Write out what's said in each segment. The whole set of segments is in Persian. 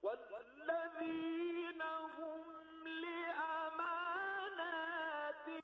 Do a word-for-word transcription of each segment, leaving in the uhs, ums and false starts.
والذین هم لأمانات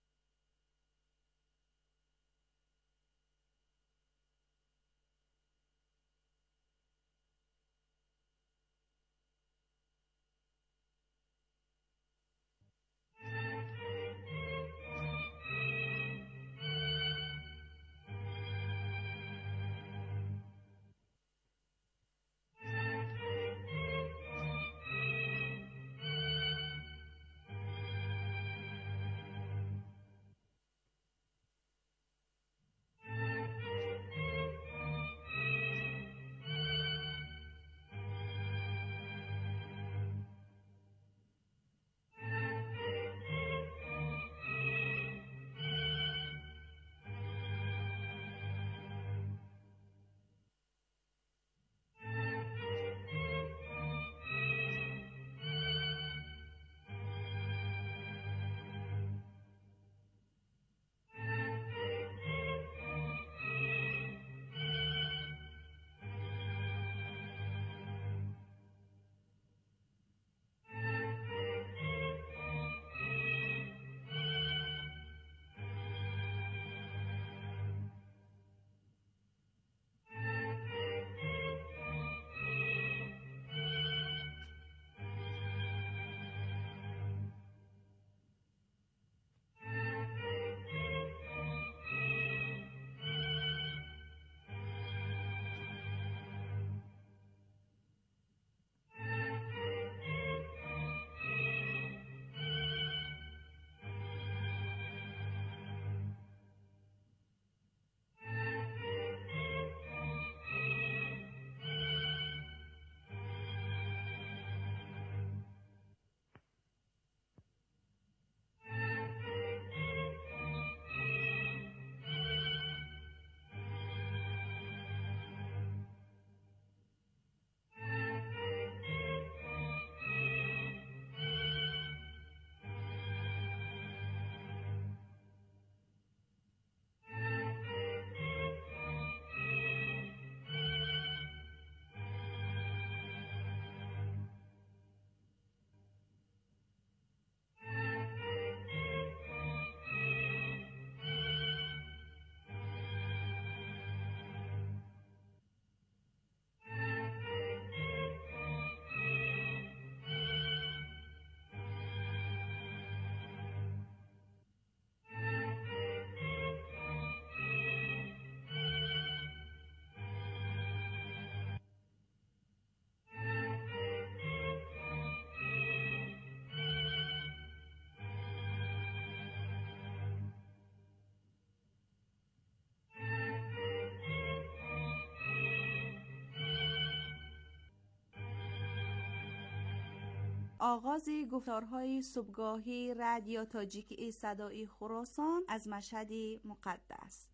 آغاز گفتارهای صبحگاهی رادیو تاجیکی صدای خراسان از مشهد مقدس.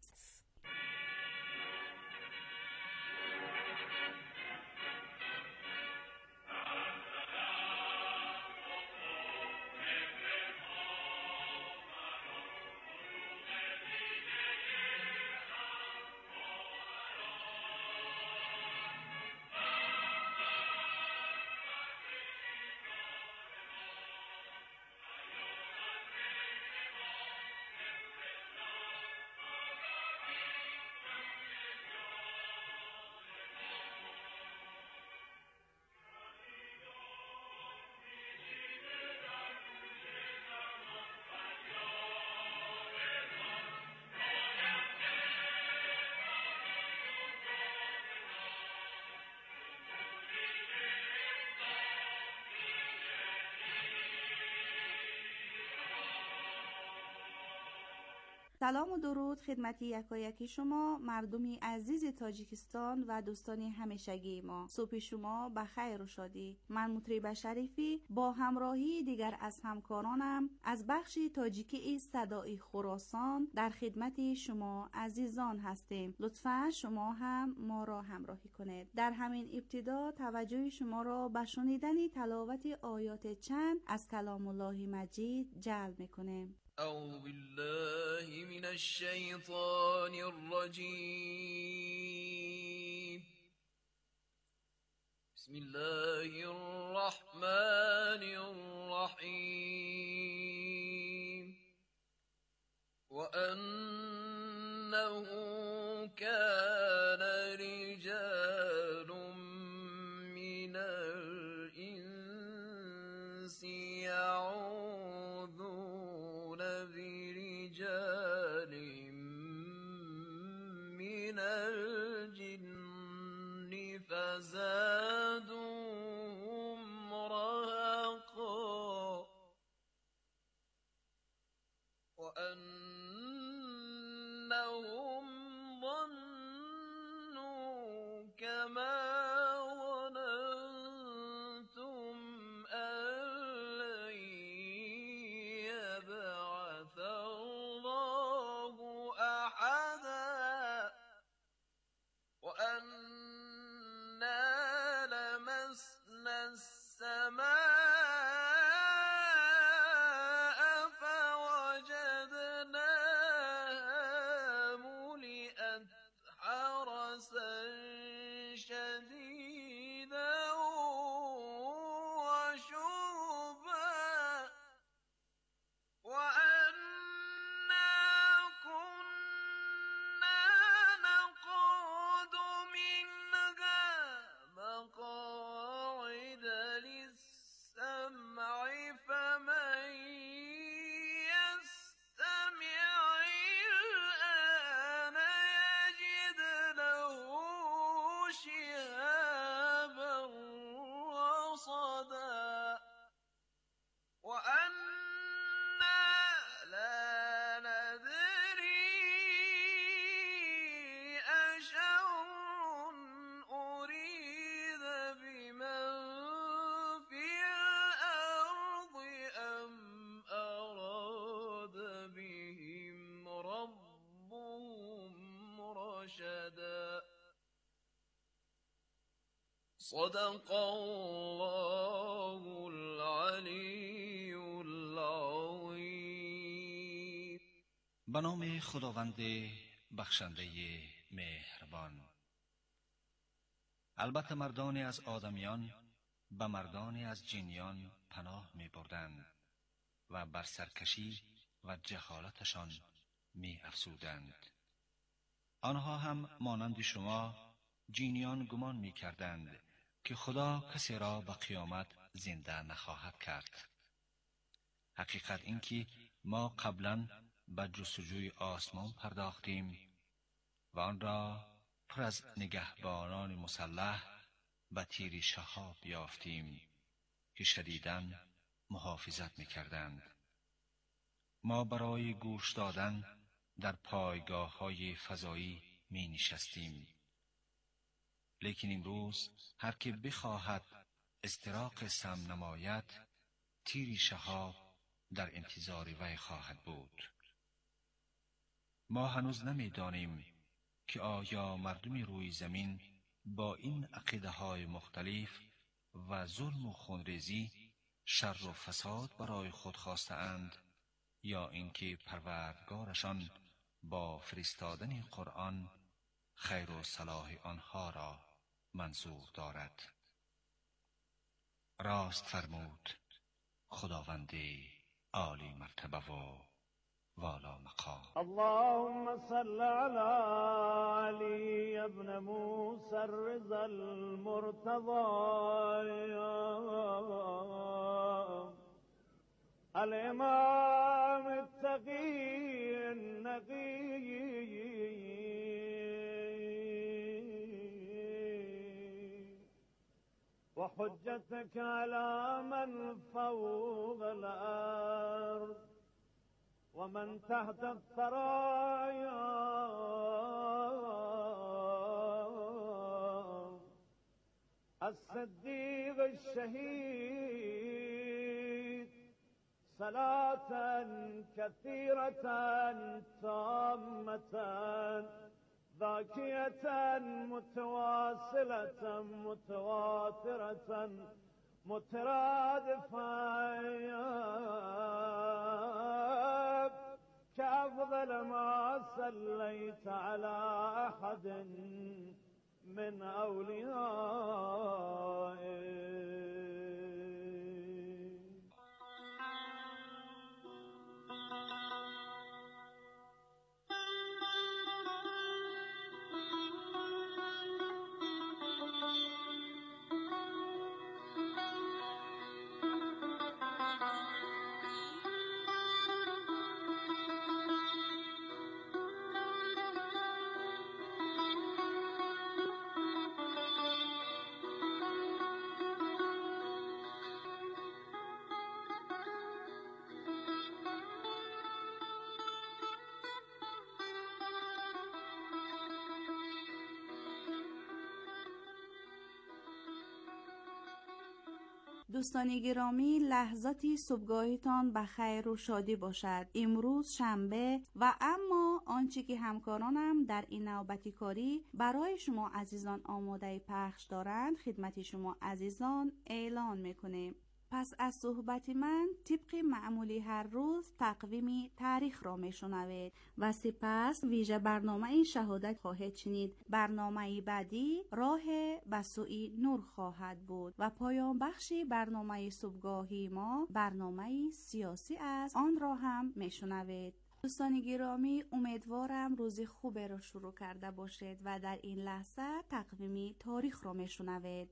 سلام و درود خدمت یکایکی شما مردمی عزیز تاجیکستان و دوستان همیشگی ما. صبح شما بخیر و شادی. من مطرب شریفی با همراهی دیگر از همکارانم از بخش تاجیکی صدای خراسان در خدمت شما عزیزان هستیم. لطفاً شما هم ما را همراهی کنید. در همین ابتدا توجه شما را به شنیدن تلاوت آیات چند از کلام الله مجید جلب می‌کنیم. أعوذ بالله من الشيطان الرجيم بسم الله الرحمن الرحیم وأنه كان رجال من الإنس يعوذون برجال من الجن فزادوهم رهقا وأنهم ظنوا كما ظننتم أن لن يبعث الله أحدا وأنا لمسنا السماء فوجدناها ملئت حرسا شديدا وشربا وأنا كنا نقعد منها مقاعد للسمع فمن يستمع الآن يجد له شهابا رصدا وأنا لا ندري أشر أريد بمن في الأرض أم أراد بهم ربهم رشدا صدق الله العلی العظیم. به نام خداوند بخشنده مهربان. البته مردانی از آدمیان به مردانی از جنیان پناه می بردند و بر سرکشی و جهالتشان می افزودند. آنها هم مانند شما جنیان گمان می کردند که خدا کسی را به قیامت زنده نخواهد کرد. حقیقت این که ما قبلا به جستجوی آسمان پرداختیم و آن را پر از نگهبانان مسلح به تیر شهاب یافتیم که شدیداً محافظت می‌کردند. ما برای گوش دادن در پایگاه‌های فضایی می نشستیم. لیکن امروز هر که بخواهد استراق سم نماید، تیر شهاب در انتظار وی خواهد بود. ما هنوز نمی‌دانیم که آیا مردم روی زمین با این عقیده های مختلف و ظلم و خونریزی شر و فساد برای خود خواستند یا اینکه پروردگارشان با فرستادن قرآن خیر و صلاح آنها را منظور دارد. راست فرمود خداوند عالی مرتبه و والا مقام. اللهم صل على علي ابن موسى الرضا المرتضى الإمام التقي النقي وحجتك على من فوق الأرض ومن تحت الثرايا الصديق الشهيد صلاة كثيرة تامة ذاكية متواصلة متواترة مترادفة كأفضل ما صليت على أحد من أوليائه. دوستان گرامی، لحظاتی صبحگاهتان به خیر و شادی باشد. امروز شنبه و اما آنچه که همکارانم در این نوبتی کاری برای شما عزیزان آماده پخش دارند خدمت شما عزیزان اعلان میکنیم. پس از صحبت من طبق معمولی هر روز تقویم تاریخ را میشنوید و سپس ویژه برنامه شهادت خواهید شنید. برنامه بعدی راه به سوی نور خواهد بود و پایان بخش برنامه صبحگاهی ما برنامه سیاسی است، آن را هم میشنوید. دوستان گرامی، امیدوارم روزی خوبی را شروع کرده باشید و در این لحظه تقویم تاریخ را میشنوید.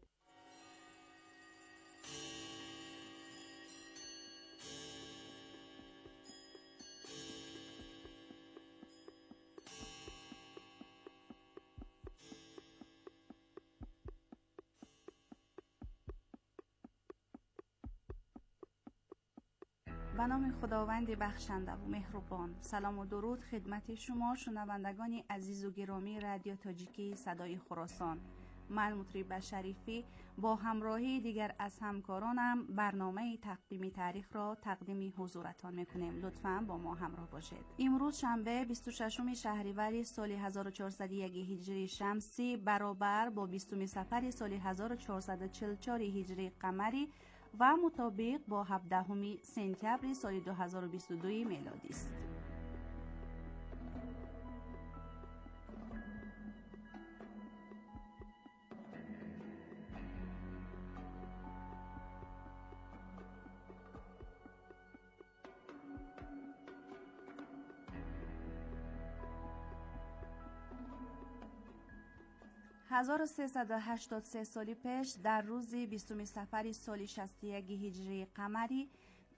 به نام خداوند بخشنده و مهربان. سلام و درود خدمت شما شنوندگان عزیز و گرامی رادیو تاجیکی صدای خراسان. من مطرب شریفی با همراهی دیگر از همکارانم برنامه تقدیم تاریخ را تقدیم حضورتان میکنیم. لطفاً با ما همراه باشید. امروز شنبه بیست و ششم شهریور سال هزار و چهارصد و یک هجری شمسی برابر با بیستم صفر سال هزار و چهارصد و چهل و چهار هجری قمری و مطابق با هفدهم سپتامبر سال دو هزار و بیست و دو میلادی است. هزار و سیصد و هشتاد و سه سال پیش در روز بیستم صفر سال شصت و یک هجری قمری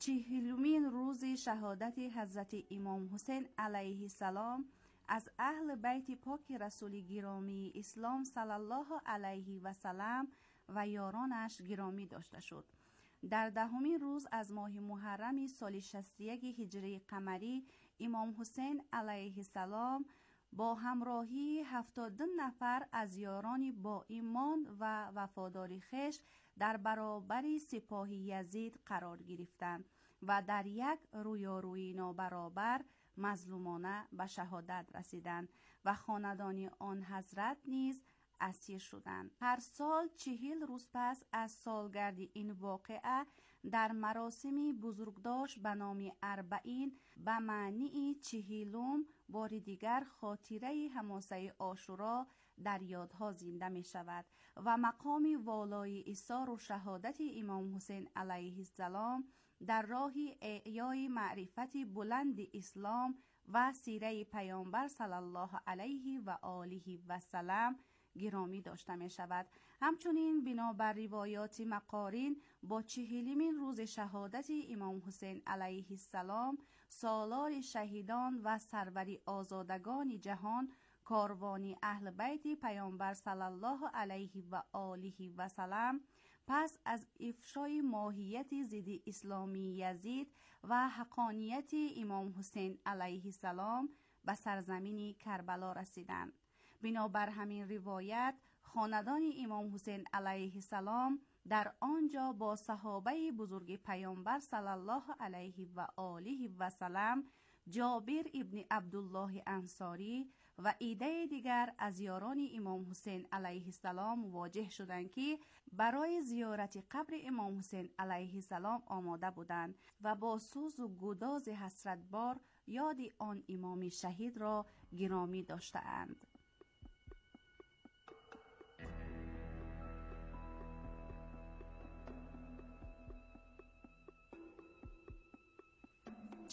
چهلمین روز شهادت حضرت امام حسین علیه السلام از اهل بیت پاک رسول گرامی اسلام صلی الله علیه و سلم و یارانش گرامی داشته شد. در دهمین روز از ماه محرم سال شصت و یک هجری قمری امام حسین علیه السلام با همراهی هفتاد نفر از یاران با ایمان و وفاداری خویش در برابر سپاه یزید قرار گرفتند و در یک رویارویی نابرابر مظلومانه به شهادت رسیدند و خاندان آن حضرت نیز اسیر شدند. هر سال چهل روز پس از سالگرد این واقعه در مراسم بزرگداشت به نام اربعین به معنی چهلم بار دیگر خاطره حماسه عاشورا در یادها زنده می شود و مقام والای ایثار و شهادت امام حسین علیه السلام در راه احیای معرفت بلند اسلام و سیره پیامبر صلی الله علیه و آله و سلم گرامی داشته می شود. همچنین بنابر روایات مقارین با چهلمین روز شهادت امام حسین علیه السلام سالار شهیدان و سروری آزادگان جهان کاروانی اهل بیت پیامبر صلی الله علیه و آله و سلم پس از افشای ماهیت ضد اسلامی یزید و حقانیت امام حسین علیه السلام به سرزمین کربلا رسیدند. بنابر همین روایت خاندان امام حسین علیه السلام در آنجا با صحابه بزرگ پیامبر صلی الله علیه و آله و سلم جابر ابن عبدالله انصاری و عده دیگر از یاران امام حسین علیه السلام مواجه شدند که برای زیارت قبر امام حسین علیه السلام آماده بودند و با سوز و گداز حسرتبار یاد آن امام شهید را گرامی داشتند.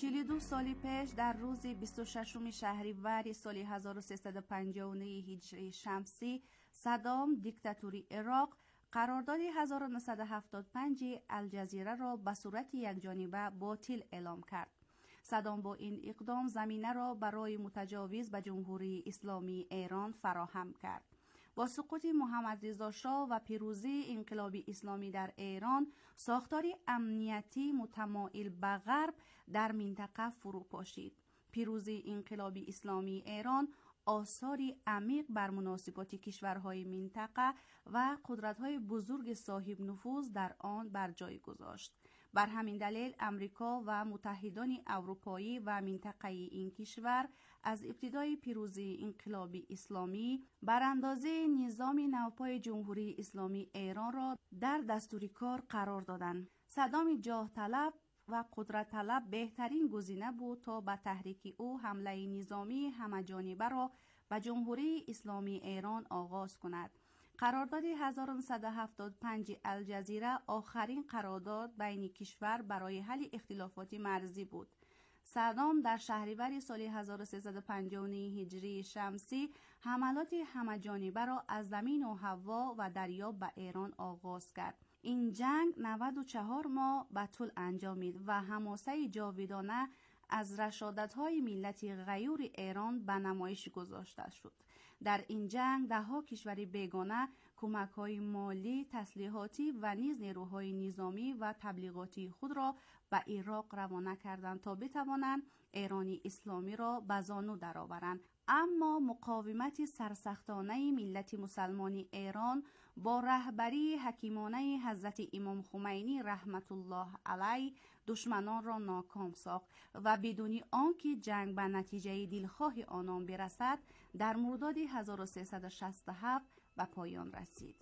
چهل و دو سال پیش در روز بیست و ششم شهریور سال هزار و سیصد و پنجاه و نه هجری شمسی صدام دیکتاتوری عراق قرارداد هزار و نهصد و هفتاد و پنج الجزیره را به صورت یکجانبه باطل اعلام کرد. صدام با این اقدام زمینه را برای متجاوز به جمهوری اسلامی ایران فراهم کرد. با سقوط محمد رضا شاه و پیروزی انقلاب اسلامی در ایران، ساختار امنیتی متمایل به غرب در منطقه فرو پاشید. پیروزی انقلاب اسلامی ایران آثاری عمیق بر مناسبات کشورهای منطقه و قدرت‌های بزرگ صاحب نفوذ در آن بر جای گذاشت. بر همین دلیل امریکا و متحدان اروپایی و منطقه‌ای این کشور از ابتدای پیروزی انقلاب اسلامی براندازی نظام نوپای جمهوری اسلامی ایران را در دستور کار قرار دادند. صدام جاه طلب و قدرت طلب بهترین گزینه بود تا به تحریک او حمله نظامی همه‌جانبه را به جمهوری اسلامی ایران آغاز کند. قرارداد هزار و نهصد و هفتاد و پنج الجزیره آخرین قرارداد بین کشور برای حل اختلافات مرزی بود. صدام در شهریور سال هزار و سیصد و پنجاه و نه هجری شمسی حملات همه‌جانبه را از زمین و هوا و دریا به ایران آغاز کرد. این جنگ نود و چهار ماه به طول انجامید و حماسه جاودانه از رشادت‌های ملت غیور ایران به نمایش گذاشته شد. در این جنگ ده‌ها کشور بیگانه کمک‌های مالی، تسلیحاتی و نیز نیروهای نظامی و تبلیغاتی خود را به عراق روانه کردند تا بتوانند ایران اسلامی را به زانو درآورند. اما مقاومت سرسختانه ملت مسلمان ایران با رهبری حکیمانه حضرت امام خمینی رحمت الله علیه دشمنان را ناکام ساخت و بدون آنکه جنگ به نتیجه دلخواه آنان برسد در مرداد هزار و سیصد و شصت و هفت به پایان رسید.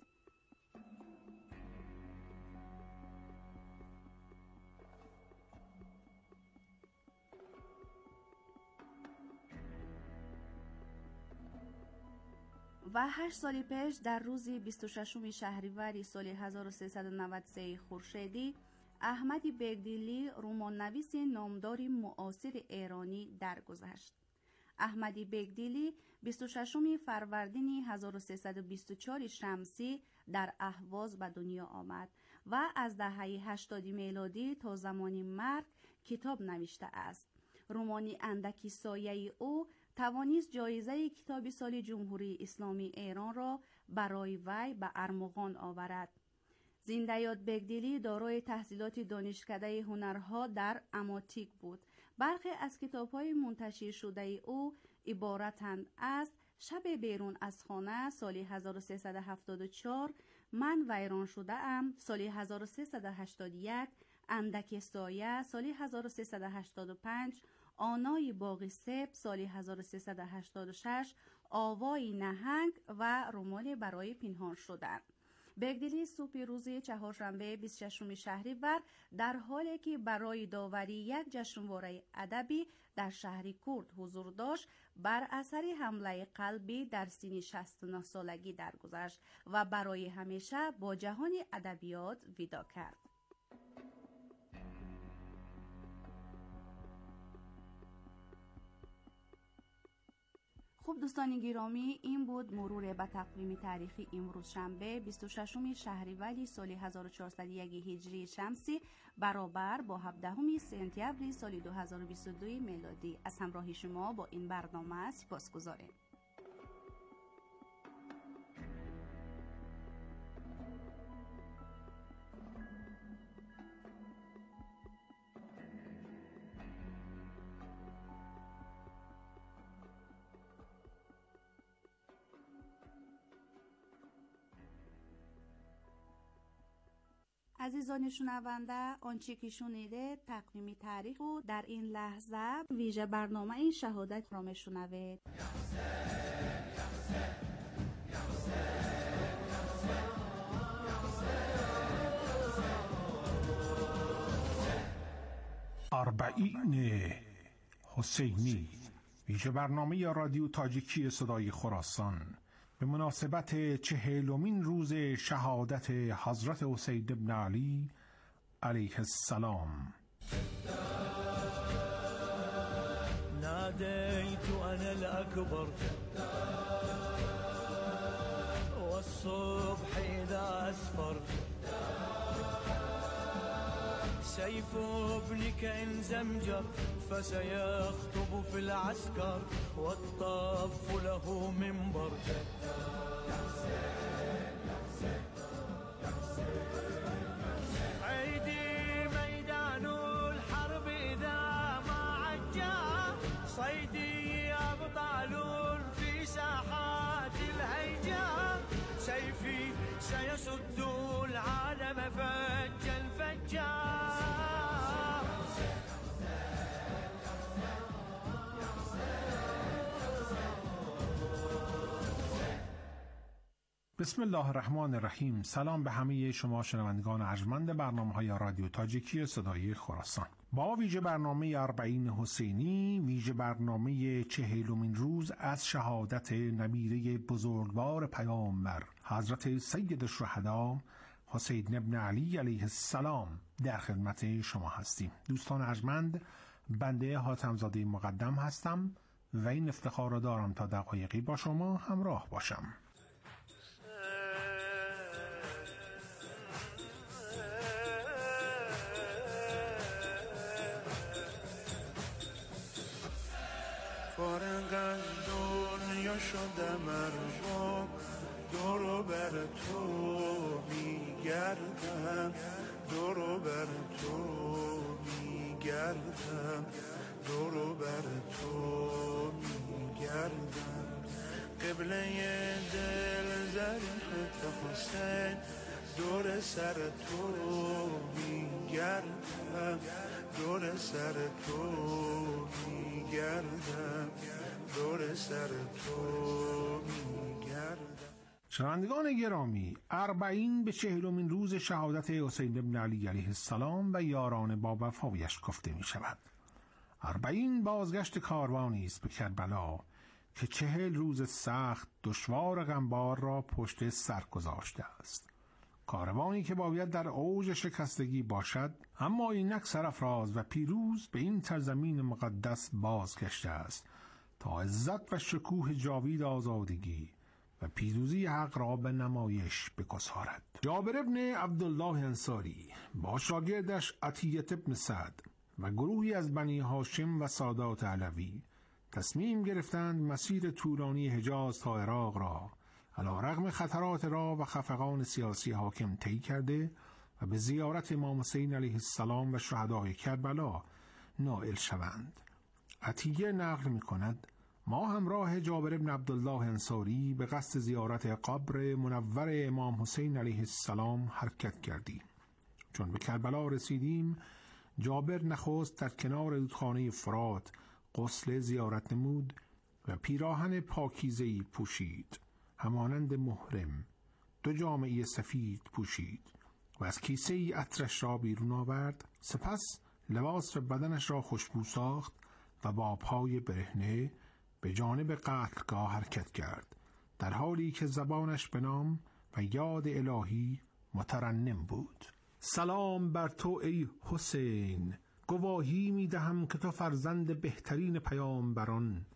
و هشت سال پیش در روز بیست و ششم شهریور سال هزار و سیصد و نود و سه خورشیدی احمد بیگدیلی رمان‌نویس نامدار معاصر ایرانی درگذشت. احمد بیگدیلی بیست و ششم فروردین هزار و سیصد و بیست و چهار شمسی در اهواز به دنیا آمد و از دهه هشتاد میلادی تا زمان مرگ کتاب نوشته است. رمان اندکی سایه او توانست جایزه کتاب سال جمهوری اسلامی ایران را برای وی به ارمغان آورد. زنده‌یاد بیگدیلی دارای تحصیلات دانشکده هنرها در اماتیک بود. برخی از کتاب‌های منتشر شده او عبارتند از شب بیرون از خانه سال هزار و سیصد و هفتاد و چهار، من ویران شده ام سال هزار و سیصد و هشتاد و یک، اندک سایه سال هزار و سیصد و هشتاد و پنج، آنای باغ سب سال هزار و سیصد و هشتاد و شش، آوای نهنگ و رمان برای پنهان شدن. بیگدیلی صبح روز چهارشنبه بیست و ششم شهریور در حالی که برای داوری یک جشنواره ادبی در شهر کرد حضور داشت بر اثر حمله قلبی در سن شصت و نه سالگی درگذشت و برای همیشه با جهان ادبیات ودا کرد. خب دوستان گرامی، این بود مرور به تقویم تاریخی امروز شنبه بیست و ششم شهریور سال هزار و چهارصد و یک هجری شمسی برابر با هفدهم سپتامبر سال دو هزار و بیست و دو میلادی. از همراهی شما با این برنامه سپاسگزاریم. عزیزان شنونده، آنچه که شنیده تقویم تاریخ و در این لحظه ویژه برنامه این شهادت را میشنوید. اربعین حسینی، ویژه برنامه یا رادیو تاجیکی صدای خراسان به مناسبت چهلمین روز شهادت حضرت حسین بن علی علیه السلام. ناديت أنا الأكبر والصبح إذا أسفر سيف ابنك إن زمجر فسيخطب في العسكر والطف له منبر. عيدي ميدان الحرب إذا ما عجا صيدي أبطال في ساحات الهيجا سيفي سيسد العالم فجا فجا. بسم الله الرحمن الرحیم. سلام به همه شما شنوندگان ارجمند برنامه‌های رادیو تاجیکی صدای خراسان. با ویژه برنامه اربعین حسینی، ویژه برنامه چهلمین روز از شهادت نبیره بزرگوار پیامبر حضرت سید الشهدا حسین ابن علی علیه السلام در خدمت شما هستیم. دوستان ارجمند، بنده حاتم‌زاده مقدم هستم و این افتخار را دارم تا دقایقی با شما همراه باشم. فارغ از دنیا شدم ارباب دورو بر تو میگردم دورو بر تو میگردم دورو بر تو میگردم قبله دل زرحت حسین دور سر تو میگردم دور سر تو میگردم دور سر تو میگردم. شنوندگان گرامی، اربعین به چهلمین روز شهادت حسین ابن علی علیه السلام و یاران با وفایش گفته می شود. اربعین بازگشت کاروانی است به کربلا که چهل روز سخت دشوار و غمبار را پشت سر گذاشته است. کاروانی که باید در اوج شکستگی باشد، اما اینک سرافراز و پیروز به این سرزمین مقدس بازگشته است تا عزت و شکوه جاوید آزادگی و پیروزی حق را به نمایش بگذارد. جابر ابن عبدالله انصاری با شاگردش عطیة ابن سعد و گروهی از بنی هاشم و سادات علوی تصمیم گرفتند مسیر طولانی حجاز تا عراق را علی رغم خطرات راه و خفقان سیاسی حاکم طی کرده و به زیارت امام حسین علیه السلام و شهدای کربلا نائل شوند. عطیه نقل می کند ما همراه جابر ابن عبدالله انصاری به قصد زیارت قبر منور امام حسین علیه السلام حرکت کردیم. چون به کربلا رسیدیم، جابر نخست در کنار رودخانه فرات غسل زیارت نمود و پیراهن پاکیزه‌ای پوشید، همانند محرم. دو جامعه سفید پوشید و از کیسه ای عطرش را بیرون آورد. سپس لباس و بدنش را خوشبو ساخت و با پای برهنه به جانب قتلگاه حرکت کرد، در حالی که زبانش به نام و یاد الهی مترنم بود. سلام بر تو ای حسین، گواهی می دهم که تو فرزند بهترین پیامبران،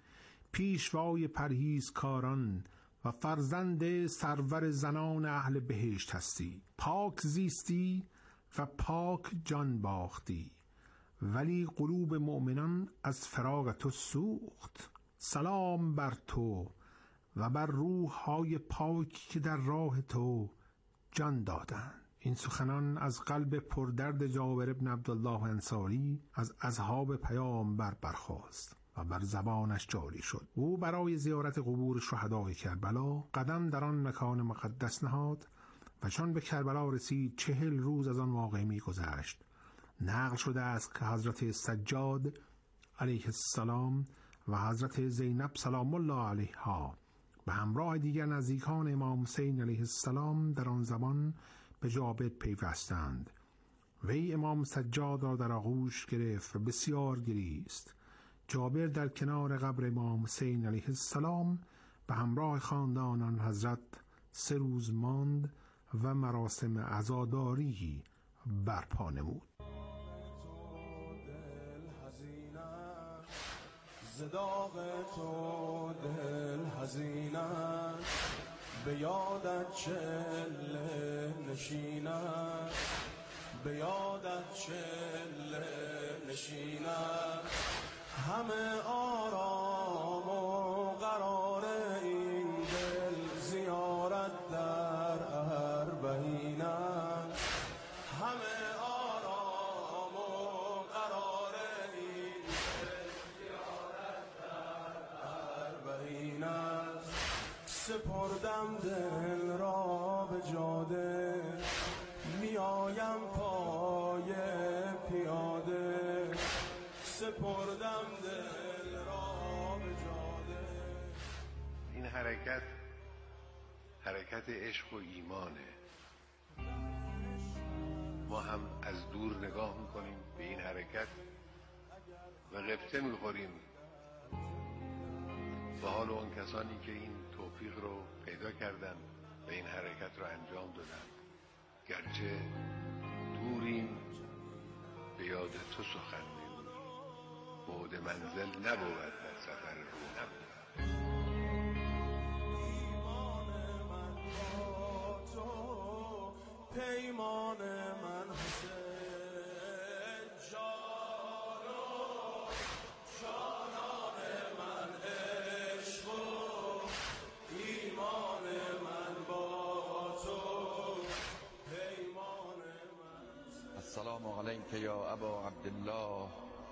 پیشوای پرهیزکاران و فرزند سرور زنان اهل بهشت هستی. پاک زیستی و پاک جان باختی، ولی قلوب مؤمنان از فراق تو سوخت. سلام بر تو و بر روح‌های پاکی که در راه تو جان دادند. این سخنان از قلب پردرد جابر ابن عبدالله انصاری از اصحاب پیامبر برخاست و بر زبانش جاری شد. او برای زیارت قبور شهدای کربلا قدم در آن مکان مقدس نهاد و چون به کربلا رسید چهل روز از آن واقعه می گذشت. نقل شده است که حضرت سجاد علیه السلام و حضرت زینب سلام الله علیها به همراه دیگر نزدیکان امام حسین علیه السلام در آن زمان به جابر پیوستند. وی امام سجاد را در آغوش گرفت و بسیار گریست. جابر در کنار قبر امام حسین علیه السلام به همراه خاندانان حضرت سه روز ماند و مراسم عزاداری برپا نمود. زداغ تو دل حزینم، به یادت چله نشینم، به یادت چله نشینم. همه آرام و قرار این دل زیارت در اربعینم، همه آرام و قرار این دل زیارت در اربعینم. سپردم دل را به جاده، میایم پای پیاده، سپردم دل را به جاده. این حرکت حرکت عشق و ایمانه. ما هم از دور نگاه میکنیم به این حرکت و غبطه میخوریم به حال اون کسانی که این توفیق رو پیدا کردن و این حرکت رو انجام دادن. گرچه دوریم به یاد تو سخن میگویی، بعد منزل نبود در سفر روحم. ایمان من با تو، پیمان من حسین، جانو جانان من عشق و ایمان من با تو، پیمان من. السلام علیک یا ابا عبدالله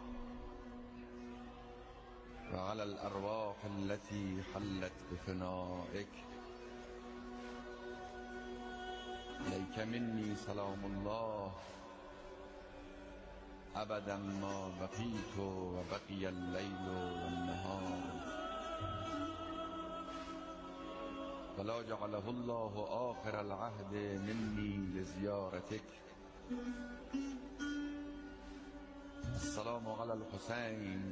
و علی الارواح التي حلت بفنائك. الیک منی سلام الله ابدا ما بقیت و بقی اللیل و النهار، ولا جعله الله آخر العهد منی لزیارتك. السلام علی الحسین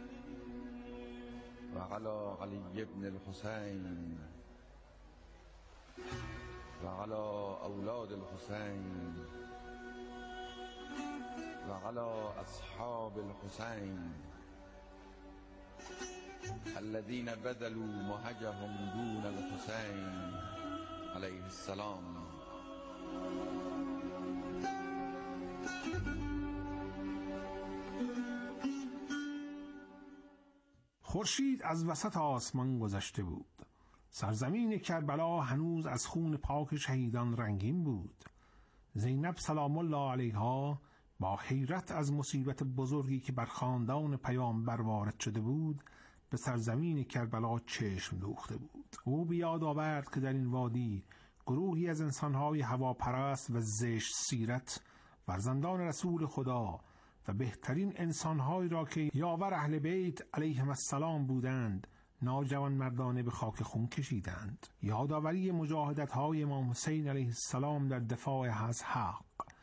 و علی علی ابن الحسین و علی اولاد الحسین و علی اصحاب الحسین الذين بذلوا مهجهم دون الحسین علیه السلام. خورشید از وسط آسمان گذشته بود. سرزمین کربلا هنوز از خون پاک شهیدان رنگین بود. زینب سلام الله علیها با حیرت از مصیبت بزرگی که بر خاندان پیامبر وارد شده بود به سرزمین کربلا چشم دوخته بود. او بیاد آورد که در این وادی گروهی از انسانهای هواپرست و زشت سیرت، فرزندان رسول خدا و بهترین انسانهایی را که یاور اهل بیت علیهم السلام بودند ناجوان مردانه به خاک خون کشیدند. یادآوری مجاهدت‌های امام حسین علیه السلام در دفاع از حق،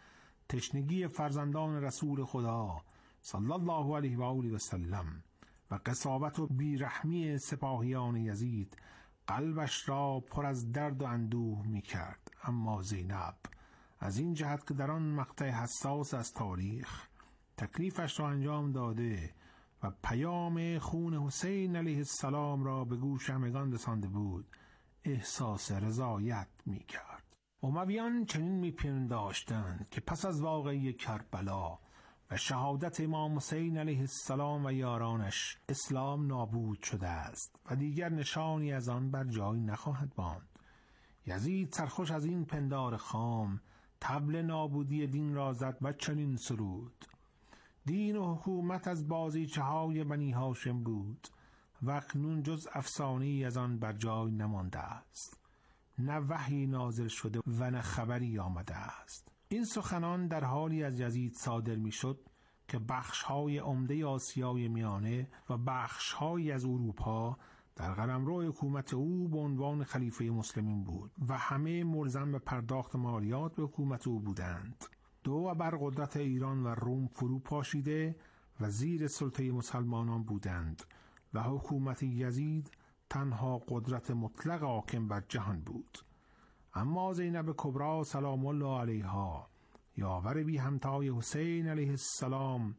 تشنگی فرزندان رسول خدا صلی الله علیه و آله و سلم و قساوت و بیرحمی سپاهیان یزید قلبش را پر از درد و اندوه می کرد. اما زینب از این جهت که در آن مقطع حساس از تاریخ تکلیفش را انجام داده و پیام خون حسین علیه السلام را به گوش همگان رسانده بود، احساس رضایت می کرد. امویان چنین می پنداشتند که پس از واقعه کربلا و شهادت امام حسین علیه السلام و یارانش اسلام نابود شده است و دیگر نشانی از آن بر جای نخواهد ماند. یزید سرخوش از این پندار خام طبل نابودی دین را زد و چنین سرود: دین و حکومت از بازیچه های بنی هاشم بود و اکنون جز افسانه‌ای از آن بر جای نمانده است، نه وحی نازل شده و نه خبری آمده است. این سخنان در حالی از یزید صادر می شد که بخش‌های عمده آسیای میانه و بخش‌هایی از اروپا در قلمرو حکومت او به عنوان خلیفه مسلمین بود و همه ملزم به پرداخت مالیات به حکومت او بودند. دو بر قدرت ایران و روم فرو پاشیده و زیر سلطه مسلمانان بودند و حکومت یزید تنها قدرت مطلق حاکم بر جهان بود. اما زینب کبری سلام الله علیها، یاور بی همتای حسین علیه السلام،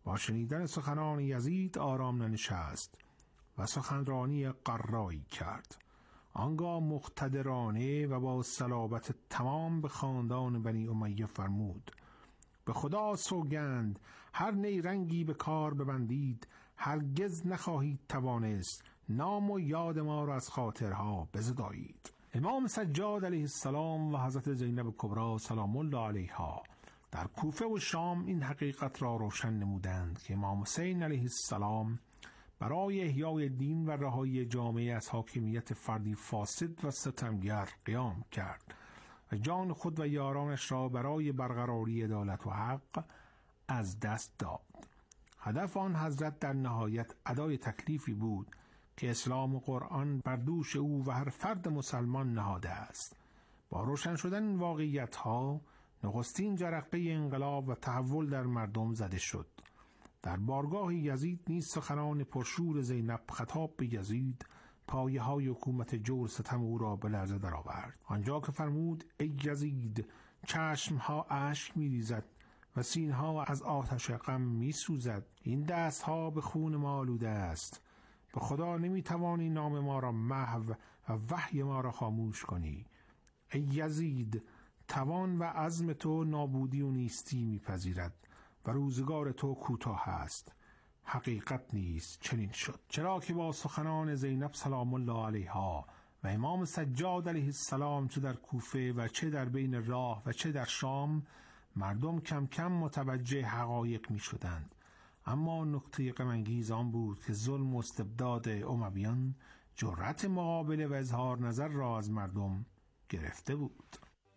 با شنیدن سخنان یزید آرام ننشست و سخنرانی قرایی کرد. آنگاه مقتدرانه و با صلابت تمام به خاندان بنی امیه فرمود: به خدا سوگند هر نیرنگی به کار ببندید هرگز نخواهید توانست نام و یاد ما را از خاطرها بزدایید. امام سجاد علیه السلام و حضرت زینب کبری سلام الله علیها در کوفه و شام این حقیقت را روشن نمودند که امام حسین علیه السلام برای احیای دین و رهایی جامعه از حاکمیت فردی فاسد و ستمگر قیام کرد و جان خود و یارانش را برای برقراری عدالت و حق از دست داد. هدف آن حضرت در نهایت ادای تکلیفی بود که اسلام و قرآن بر دوش او و هر فرد مسلمان نهاده است. با روشن شدن این واقعیت‌ها نخستین جرقه انقلاب و تحول در مردم زده شد. در بارگاه یزید نیز سخنان پرشور زینب خطاب به یزید پایه های حکومت جور ستم او را به لرزه درآورد. آنجا که فرمود: ای یزید، چشم ها اشک می ریزد و سینه ها از آتش غم می سوزد. این دست ها به خون ما آلوده است. به خدا نمی توانی نام ما را محو و وحی ما را خاموش کنی. ای یزید، توان و عزم تو نابودی و نیستی می پذیرد و روزگار تو کوتاه است. حقیقت نیست چنین شد، چرا که با سخنان زینب سلام الله علیها و امام سجاد علیه السلام چه در کوفه و چه در بین راه و چه در شام مردم کم کم متوجه حقایق می شدند. اما نکته غم انگیز آن بود که ظلم و استبداد امویان جرأت مقابله و اظهار نظر را از مردم گرفته بود.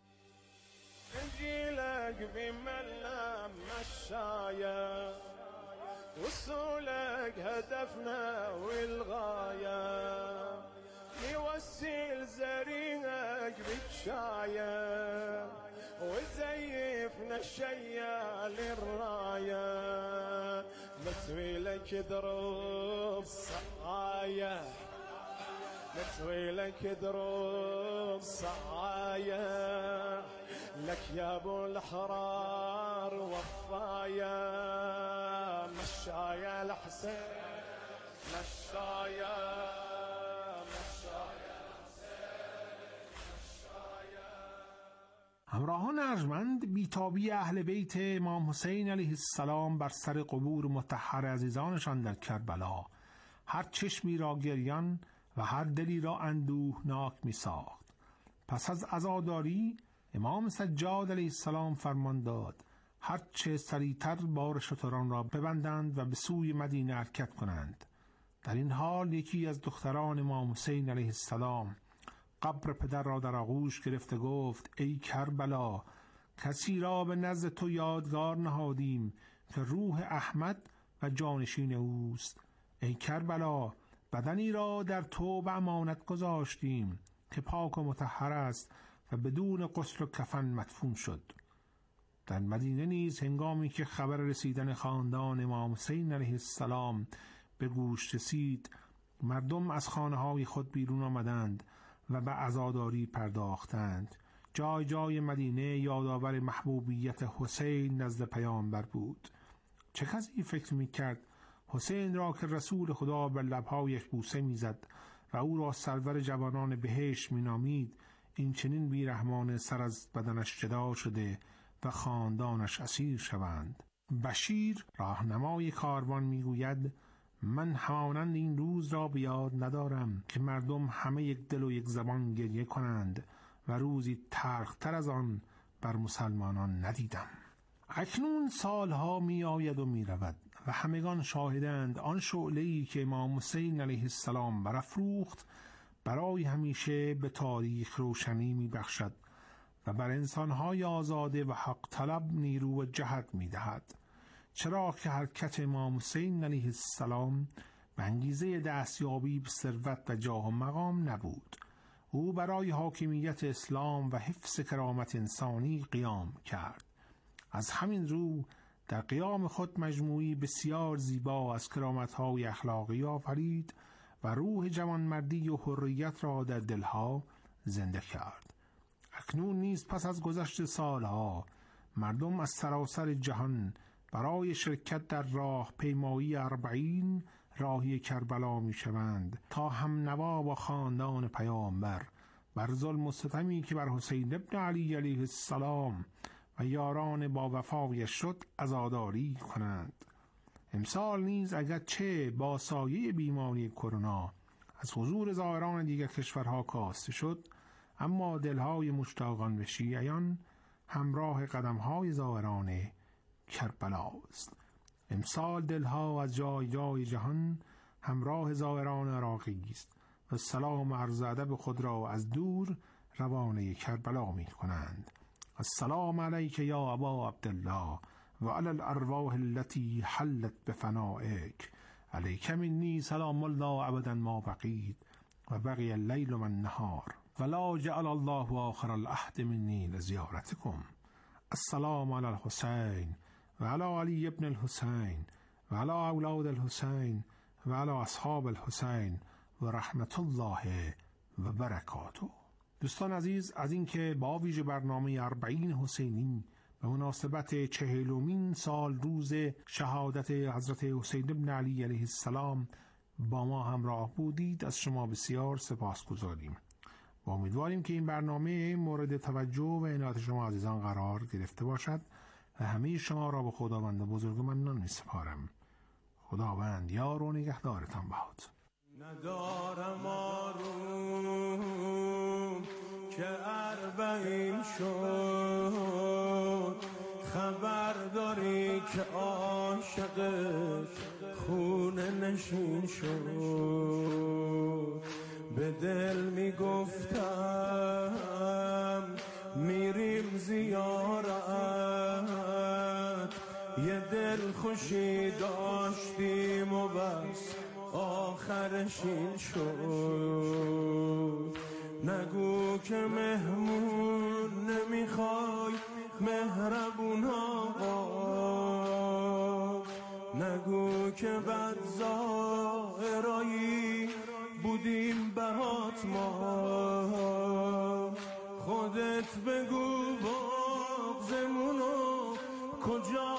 انجيلك بملام مشاية وصولك هدفنا والغاية يوسيل زريقك بالشاية وزيفنا الشيال الراية نسوي لك دروب صعاية نسوي لك دروب صعاية لك يا ابو الاحرار وفايا مشايا الحسين مشايا مشايا همراهان ارجمند، بیتابی اهل بیت امام حسین علیه السلام بر سر قبور مطهر عزیزانشان در کربلا هر چشمی را گریان و هر دلی را اندوهناک می ساخت. پس از عزاداری امام سجاد علیه السلام فرمان داد هر چه سریعتر بار شتران را ببندند و به سوی مدینه حرکت کنند. در این حال یکی از دختران امام حسین علیه السلام قبر پدر را در آغوش گرفته گفت: ای کربلا، کسی را به نزد تو یادگار نهادیم که روح احمد و جانشین اوست. ای کربلا، بدنی را در تو به امانت گذاشتیم که پاک و مطهر است و بدون غسل و کفن مدفون شد. در مدینه نیز هنگامی که خبر رسیدن خاندان امام حسین علیه السلام به گوش رسید، مردم از خانه‌های خود بیرون آمدند و به عزاداری پرداختند. جای جای مدینه یادآور محبوبیت حسین نزد پیامبر بود. چه کسی فکر می‌کرد حسین را که رسول خدا بر لب‌هایش بوسه می‌زد و او را سرور جوانان بهشت می‌نامید، این چنین بیرحمانه سر از بدنش جدا شده و خاندانش اسیر شوند. بشیر راهنمای کاروان میگوید: من همانند این روز را به یاد ندارم که مردم همه یک دل و یک زبان گریه کنند و روزی تلختر از آن بر مسلمانان ندیدم. اکنون سالها می آید و می رود و همگان شاهدند آن شعله‌ای که امام حسین علیه السلام برافروخت برای همیشه به تاریخ روشنی می بخشد و بر انسانهای آزاده و حق طلب نیرو و جهت می دهد. چرا که حرکت امام حسین علیه السلام به انگیزه دستیابی به ثروت و جاه و مقام نبود. او برای حاکمیت اسلام و حفظ کرامت انسانی قیام کرد. از همین رو در قیام خود مجموعی بسیار زیبا از کرامت‌های اخلاقی آفرید و روح جوانمردی و حریت را در دلها زنده کرد. اکنون نیز پس از گذشت سالها مردم از سراسر جهان برای شرکت در راه پیمایی اربعین راهی کربلا می شوند تا هم نوا با خاندان پیامبر بر ظلم و ستمی که بر حسین ابن علی علیه السلام و یاران با وفایش شد عزاداری کنند. امسال نیز اگرچه با سایه بیماری کرونا از حضور زائران دیگر کشورها کاسته شد، اما دلهای مشتاقان به شیعیان همراه قدمهای زائران کربلا است. امسال دلها از جای جای جهان همراه زائران عراقی است و سلام عرض ادب خود را از دور روانه کربلا می کنند. السلام علیک یا ابا عبدالله و علی الارواح التي حلت بفنائک، علیک منی سلام الله ابدا ما بقید و بقی اللیل و النهار ولا جعل الله آخر العهد منی لزیارتکم. السلام علی الحسین و علی علی ابن الحسین و علی اولاد الحسین و علی اصحاب الحسین و رحمت الله و برکاته. دوستان عزیز، از اینکه با ویژه برنامه اربعین حسینی به مناسبت چهلمین سال روز شهادت حضرت حسین ابن علی علیه السلام با ما همراه بودید، از شما بسیار سپاسگزاریم. و امیدواریم که این برنامه مورد توجه و عنایت شما عزیزان قرار گرفته باشد و همه شما را به خداوند بزرگ منان می سپارم. خداوند یار و نگهدارتان باد. ندارم آروم که اربعین شد، خبر داری که عاشقت خونه نشین شد. به دل می گفتم میریم زیارت، یه دل خوشی داشتیم و بس آخرش این شد. نگو که مهمون نمیخوای مهربون آقا، نگو که بد زائرایی بودیم برات ما. خودت بگو بغضمونو کجا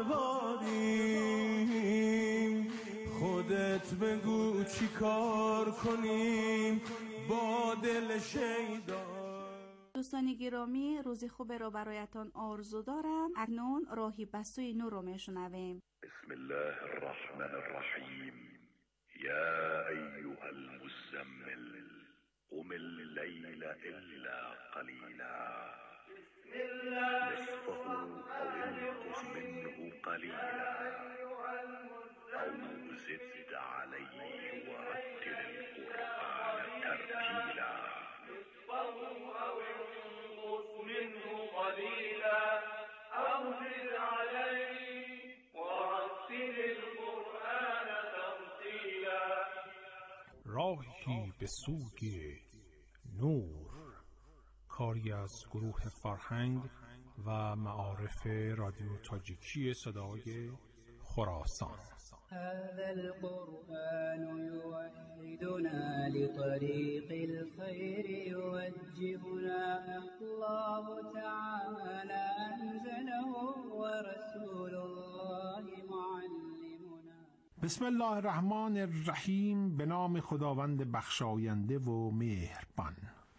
بباریم، خودت بگو چی کار کنیم با دل شیدا. دوستان گرامی، روزی خوب را برایتان آرزو دارم. اکنون راهی به سوی نور رو میشنویم. بسم الله الرحمن الرحیم. یا ایها المزمل قم اللیل الا قلیلا نصفه او انقص منه قلیلا او زد علیه ورتل القرآن ترتیلا. راهی به سوی نور، کاری از گروه فرهنگ و معارف رادیو تاجیکی صدای خراسان. هذا القرآن يوحدنا لطريق الخير يوجهنا، الله تعالى أنزله ورسول الله معلمنا. بسم الله الرحمن الرحیم. به نام خداوند بخشاینده و مهربان.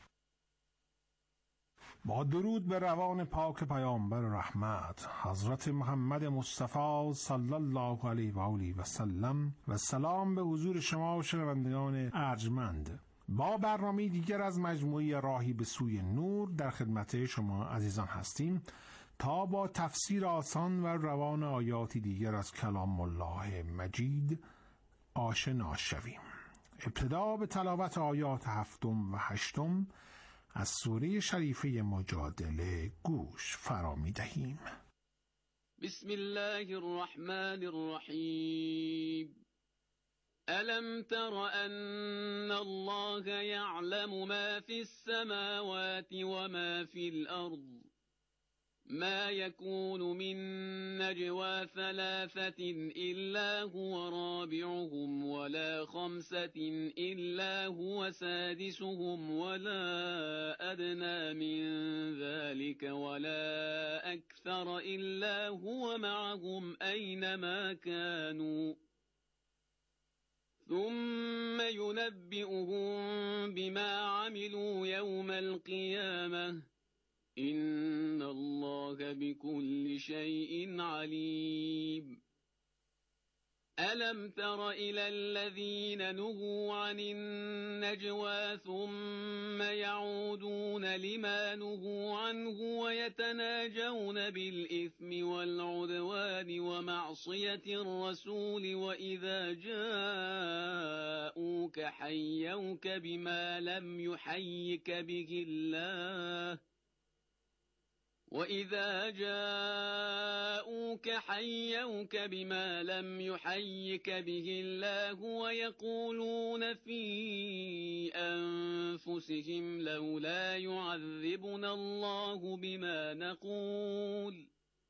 با درود به روان پاک پیامبر رحمت حضرت محمد مصطفی صلی الله علیه و آله و سلم و سلام به حضور شما و شنوندگان ارجمند. با برنامه دیگر از مجموعه راهی به سوی نور در خدمت شما عزیزان هستیم تا با تفسیر آسان و روان آیاتی دیگر از کلام الله مجید آشنا شویم. ابتدا به تلاوت آیات هفتم و هشتم از سوره شریفه مجادله گوش فرا می دهیم. بسم الله الرحمن الرحیم. ألم تر أن الله يعلم ما في السماوات وما في الأرض ما يكون من نجوى ثلاثة إلا هو رابعهم ولا خمسة إلا هو سادسهم ولا أدنى من ذلك ولا أكثر إلا هو معهم أينما كانوا ثم ينبئهم بما عملوا يوم القيامة إن الله بكل شيء عليم. ألم تر إلى الذين نهوا عن النجوى ثم يعودون لما نهوا عنه ويتناجون بالإثم والعدوان ومعصية الرسول وإذا جاءوك حيوك بما لم يحيك به الله وإذا جاءوك حيوك بما لم يحيك به الله ويقولون في أنفسهم لولا يعذبنا الله بما نقول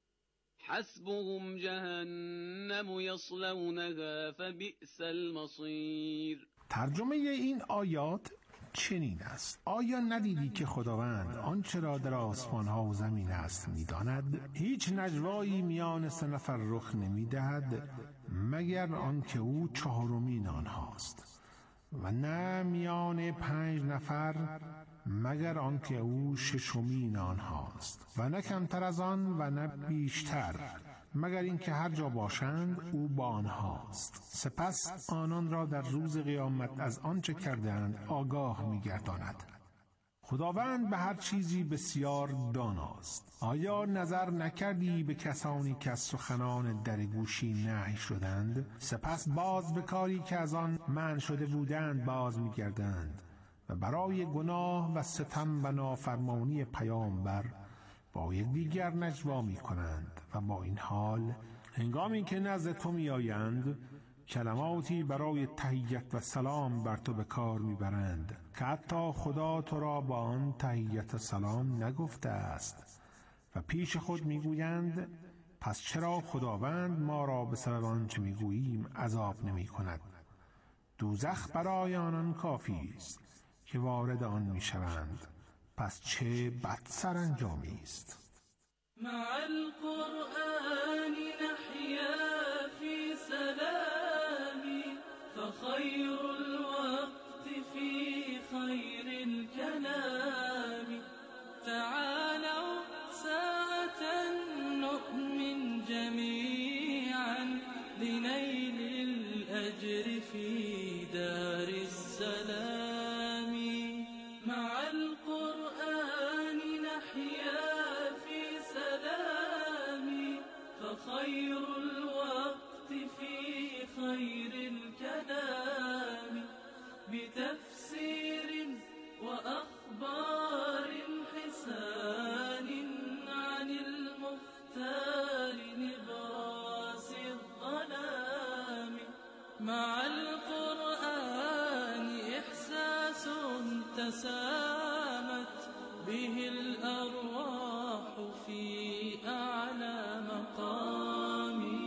حسبهم جهنم يصلونها فبئس المصير. ترجمه این آیات چنین است: آیا ندیدی که خداوند آنچه را در آسمان ها و زمین است می‌داند؟ هیچ نجوایی میان سه نفر رخ نمی‌دهد مگر آنکه او چهارمین آنهاست و نه میان پنج نفر مگر آنکه او ششمین آنهاست و نه کمتر از آن و نه بیشتر مگر اینکه هر جا باشند او با آنهاست. سپس آنان را در روز قیامت از آنچه کردند آگاه می‌گرداند. خداوند به هر چیزی بسیار داناست. آیا نظر نکردی به کسانی که از سخنان درگوشی نهی شدند سپس باز به کاری که از آن منع شده بودند باز می‌گردند و برای گناه و ستم و نافرمانی پیامبر با یکدیگر نجوا می‌کنند و با این حال هنگامی که نزد تو می‌آیند کلماتی برای تحیت و سلام بر تو به کار می‌برند که حتی خدا تو را با آن تحیت و سلام نگفته است و پیش خود می‌گویند پس چرا خداوند ما را به سبب آنچه می‌گوییم عذاب نمی‌کند؟ دوزخ برای آنان کافی است که وارد آن می‌شوند، پس چه بد سرانجامی است. مع القرآن نحيا في سلام فخير الوقت في خير الكلام تعالوا ساعة نؤمن جميعا لنيل الأجر في دار السلام. مع القرآن نحيا في سلام فخير الوقت في خير الكلام بتفسير وأخبار حسان عن المختار نبراس الظلام. مع القرآن إحساس تسامت به الأرواح في أعلى مقام.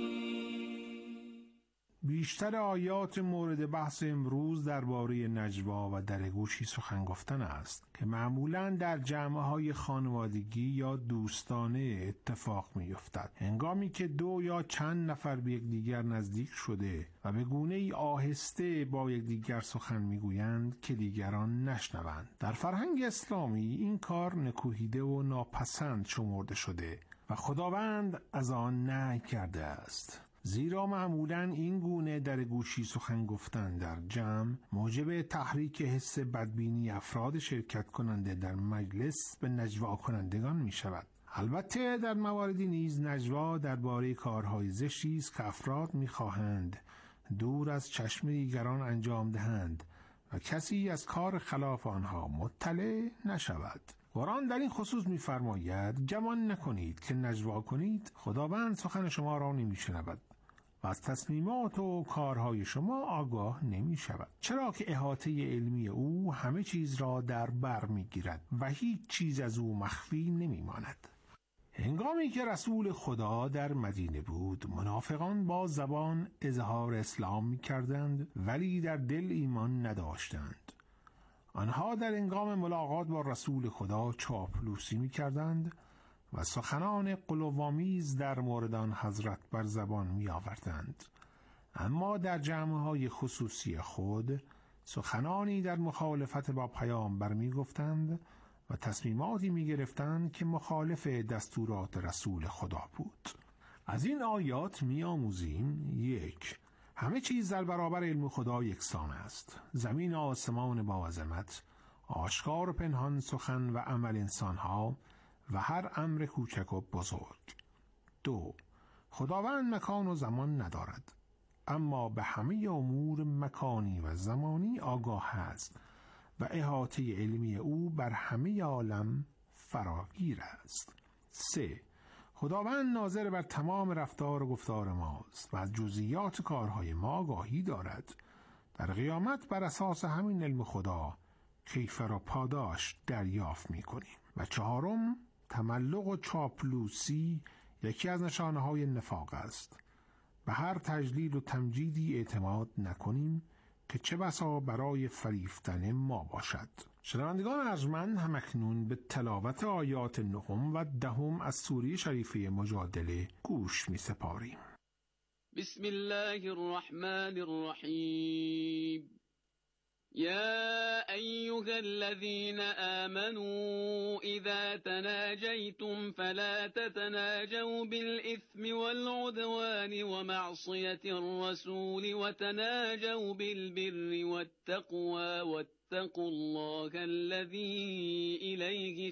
بیشتر آیات مورد بحث امروز درباره نجوا و درگوشی سخن گفتن است که معمولاً در جمع‌های خانوادگی یا دوستانه اتفاق می‌افتد. هنگامی که دو یا چند نفر به یکدیگر نزدیک شده و به گونه‌ای آهسته با یکدیگر سخن می‌گویند که دیگران نشنوند. در فرهنگ اسلامی این کار نکوهیده و ناپسند شمرده شده و خداوند از آن نهی کرده است. زیرا معمولاً این گونه در گوشی سخن گفتن در جمع موجب تحریک حس بدبینی افراد شرکت کننده در مجلس به نجوا کنندگان می شود. البته در مواردی نیز نجوا درباره کارهای زشتی است که افراد می خواهند دور از چشم دیگران انجام دهند و کسی از کار خلاف آنها مطلع نشود. قرآن در این خصوص می‌فرماید گمان نکنید که نجوا کنید خداوند سخن شما را نمی‌شنود و از تصمیمات و کارهای شما آگاه نمی‌شود، چرا که احاطه علمی او همه چیز را در بر می‌گیرد و هیچ چیز از او مخفی نمی‌ماند. هنگامی که رسول خدا در مدینه بود، منافقان با زبان اظهار اسلام می کردند ولی در دل ایمان نداشتند. آنها در هنگام ملاقات با رسول خدا چاپلوسی می کردند و سخنان غلوآمیز در مورد آن حضرت بر زبان می آوردند، اما در جمع‌های خصوصی خود سخنانی در مخالفت با پیامبر می گفتند و تصمیماتی می گرفتند که مخالف دستورات رسول خدا بود. از این آیات می آموزیم: یک، همه چیز در برابر علم خدا یکسان است. زمین و آسمان با عظمت، آشکار و پنهان سخن و عمل انسانها و هر امر کوچک و بزرگ. دو، خداوند مکان و زمان ندارد، اما به همه امور مکانی و زمانی آگاه است و احاطه علمی او بر همه عالم فراگیر است. سه، خداوند ناظر بر تمام رفتار و گفتار ماست و از جزئیات کارهای ما آگاهی دارد. در قیامت بر اساس همین علم خدا کیفر و پاداش دریافت می کنیم. و چهارم، تملق و چاپلوسی یکی از نشانه‌های نفاق است. به هر تجلیل و تمجیدی اعتماد نکنیم که چه بسا برای فریفتن ما باشد. شنوندگان ارجمند، همکنون به تلاوت آیات نهم و دهم از سوره شریفه مجادله گوش می سپاریم. بسم الله الرحمن الرحیم. يا أيها الذين آمنوا إذا تناجيتم فلا تتناجوا بالإثم والعدوان ومعصية الرسول وتناجوا بالبر والتقوى واتقوا الله الذي إليه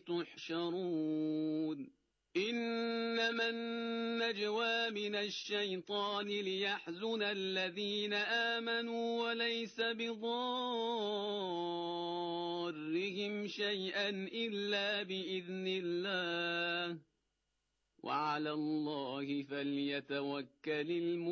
تحشرون. إنما النجوى من الشيطان ليحزن الذين آمنوا وليس بضارهم شيئا إلا بإذن الله وعلى الله فليتوكل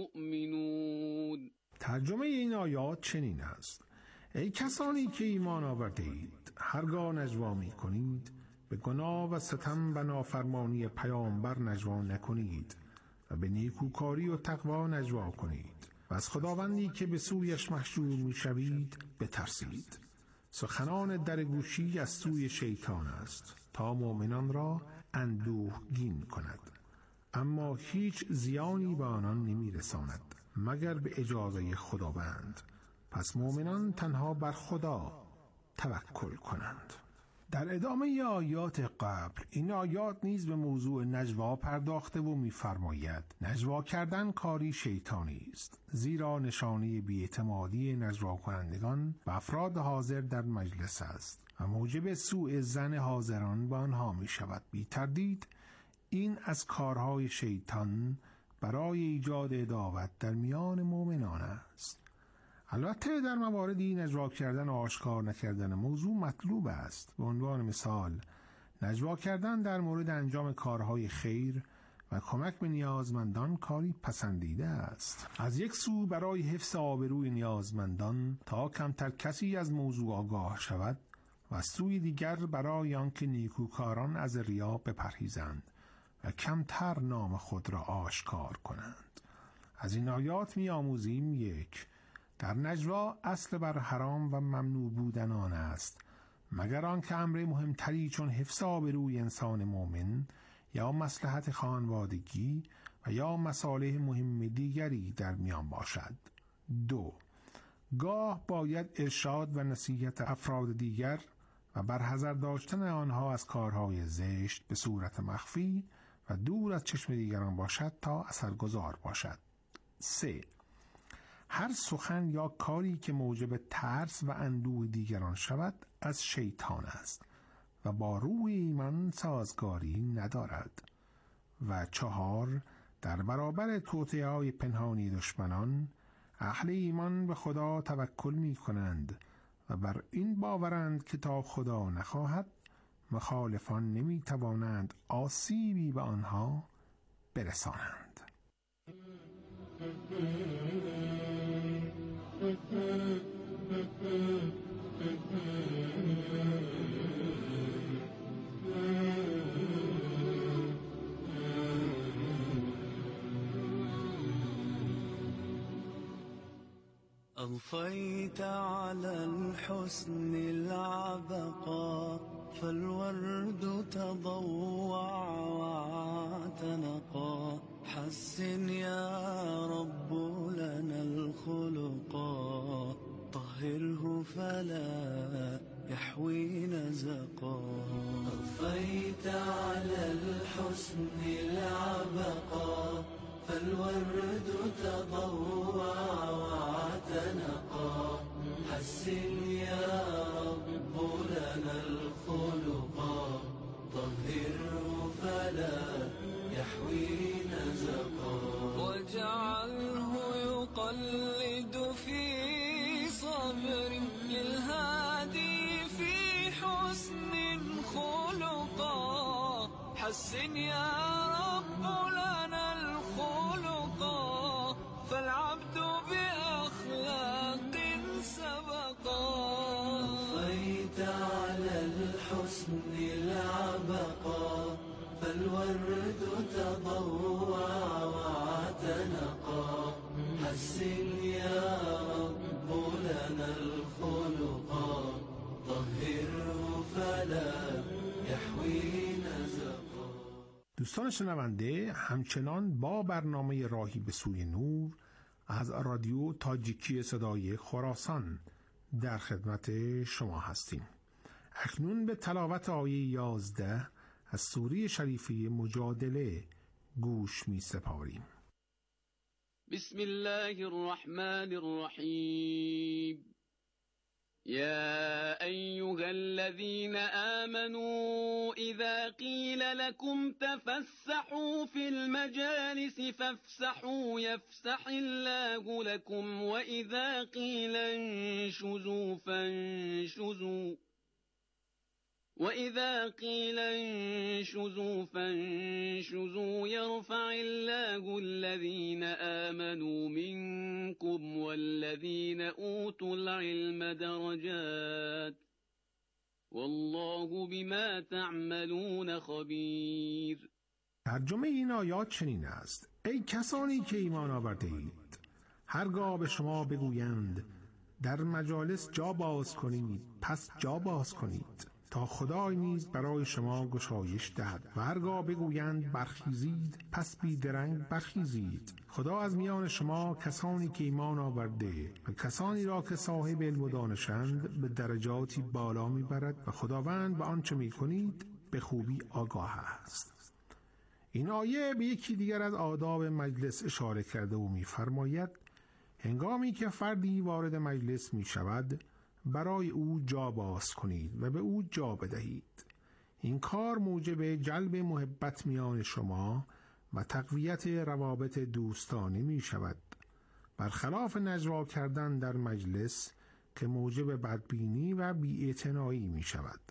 المؤمنون. ترجمه این آیات چنین است: ای کسانی که ایمان آورده اید، هرگاه نجوا می کنید به گناه و ستم و نافرمانی پیامبر نجوا نکنید و به نیکوکاری و تقوا نجوا کنید و از خداوندی که به سویش محشور می‌شوید بترسید. سخنان درگوشی از سوی شیطان است تا مؤمنان را اندوهگین کند، اما هیچ زیانی به آنان نمی‌رساند مگر به اجازه خداوند. پس مؤمنان تنها بر خدا توکل کنند. در ادامه آیات قبل این آیات نیز به موضوع نجوا پرداخته و می‌فرماید نجوا کردن کاری شیطانی است، زیرا نشانه بی‌اعتمادی نجوا کنندگان و افراد حاضر در مجلس است و موجب سوء ظن حاضران به آنها می‌شود. بی تردید این از کارهای شیطان برای ایجاد عداوت در میان مؤمنان است. البته در مواردی نجوا کردن و آشکار نکردن موضوع مطلوب است. به عنوان مثال نجوا کردن در مورد انجام کارهای خیر و کمک به نیازمندان کاری پسندیده است. از یک سو برای حفظ آبروی نیازمندان تا کمتر کسی از موضوع آگاه شود و از سوی دیگر برای آنکه نیکوکاران از ریا بپرهیزند و کمتر نام خود را آشکار کنند. از این آیات می آموزیم: یک، در نجوا اصل بر حرام و ممنوع بودن آن است مگر آنکه امر مهمتری چون حفظ آبروی انسان مؤمن یا مصلحت خانوادگی و یا مصالح مهم دیگری در میان باشد. دو، گاه باید ارشاد و نصیحت افراد دیگر و برحذر داشتن آنها از کارهای زشت به صورت مخفی و دور از چشم دیگران باشد تا اثرگذار باشد. سه، هر سخن یا کاری که موجب ترس و اندوه دیگران شود از شیطان است و با روح ایمان سازگاری ندارد. و چهار، در برابر توطئه‌های پنهانی دشمنان اهل ایمان به خدا توکل می کنند و بر این باورند که تا خدا نخواهد مخالفان نمی توانند آسیبی به آنها برسانند. أضفيت على الحسن العبقى فالورد تضوع واعتنقا حسن يا رب لنا الخلقا طهره فلا يحوي نزقا أضفيت على الحسن العبقا فالورد تضوع واعتنقا حسن يا رب لنا الخلقا طهره فلا يحوي نزقا واجعله يقلد في صبر للهادي في حسن خلقا حسن يا رب لنا الخلقا فالعبد بأخلاق سبقا أضفيت على الحسن العبقا فالورد تضوع واعتنقا حسن يا رب لنا الخلقا طهره فلا يحوي نزقا. دوستان شنونده، همچنان با برنامه راهی به سوی نور از رادیو تاجیکی صدای خراسان در خدمت شما هستیم. اکنون به تلاوت آیه یازده از سوره شریفه مجادله گوش می سپاریم. بسم الله الرحمن الرحیم. يا أيها الذين آمنوا إذا قيل لكم تفسحوا في المجالس فافسحوا يفسح الله لكم وإذا قيل انشزوا فانشزوا وإذا قيل انشزوا فانشزوا يرفع الله الذين آمنوا منكم والذين أوتوا العلم درجات والله بما تعملون خبیر. ترجمه این آیات چنین است: ای کسانی که ایمان آورده اید، هرگاه به شما بگویند در مجالس جا باز کنید پس جا باز کنید تا خدای نیز برای شما گشایش دهد و هرگاه بگویند برخیزید پس بیدرنگ برخیزید. خدا از میان شما کسانی که ایمان آورده و کسانی را که صاحب علم و دانشند به درجاتی بالا میبرد و خداوند به آنچه میکنید به خوبی آگاه است. این آیه به یکی دیگر از آداب مجلس اشاره کرده و میفرماید هنگامی که فردی وارد مجلس میشود برای او جا باز کنید و به او جا بدهید. این کار موجب جلب محبت میان شما و تقویت روابط دوستانه می شود، برخلاف نجوا کردن در مجلس که موجب بدبینی و بی‌اعتنایی می شود.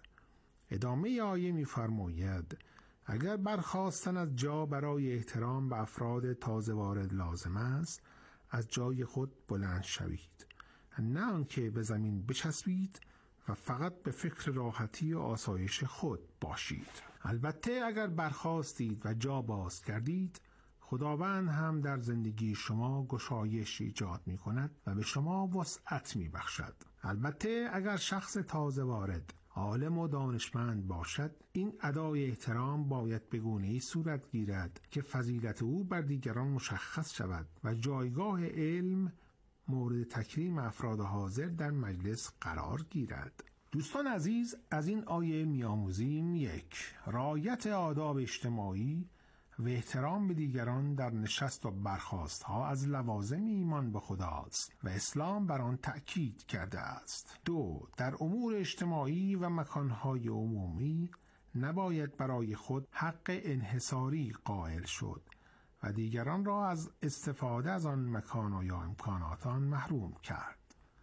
ادامه آیه می فرماید اگر برخاستن از جا برای احترام به افراد تازه وارد لازم است، از جای خود بلند شوید، نه آنکه به زمین بچسبید و فقط به فکر راحتی و آسایش خود باشید. البته اگر برخاستید و جا باز کردید، خداوند هم در زندگی شما گشایش ایجاد می کند و به شما وسعت می بخشد. البته اگر شخص تازه وارد عالم و دانشمند باشد، این ادای احترام باید به گونه‌ای صورت گیرد که فضیلت او بر دیگران مشخص شود و جایگاه علم مورد تکریم افراد حاضر در مجلس قرار گیرد. دوستان عزیز، از این آیه می‌آموزیم: یک، رعایت آداب اجتماعی و احترام به دیگران در نشست و برخاست ها از لوازم ایمان به خداست و اسلام بر آن تأکید کرده است. دو، در امور اجتماعی و مکانهای عمومی نباید برای خود حق انحصاری قائل شد و دیگران را از استفاده از آن مکان یا امکانات آن محروم کرد.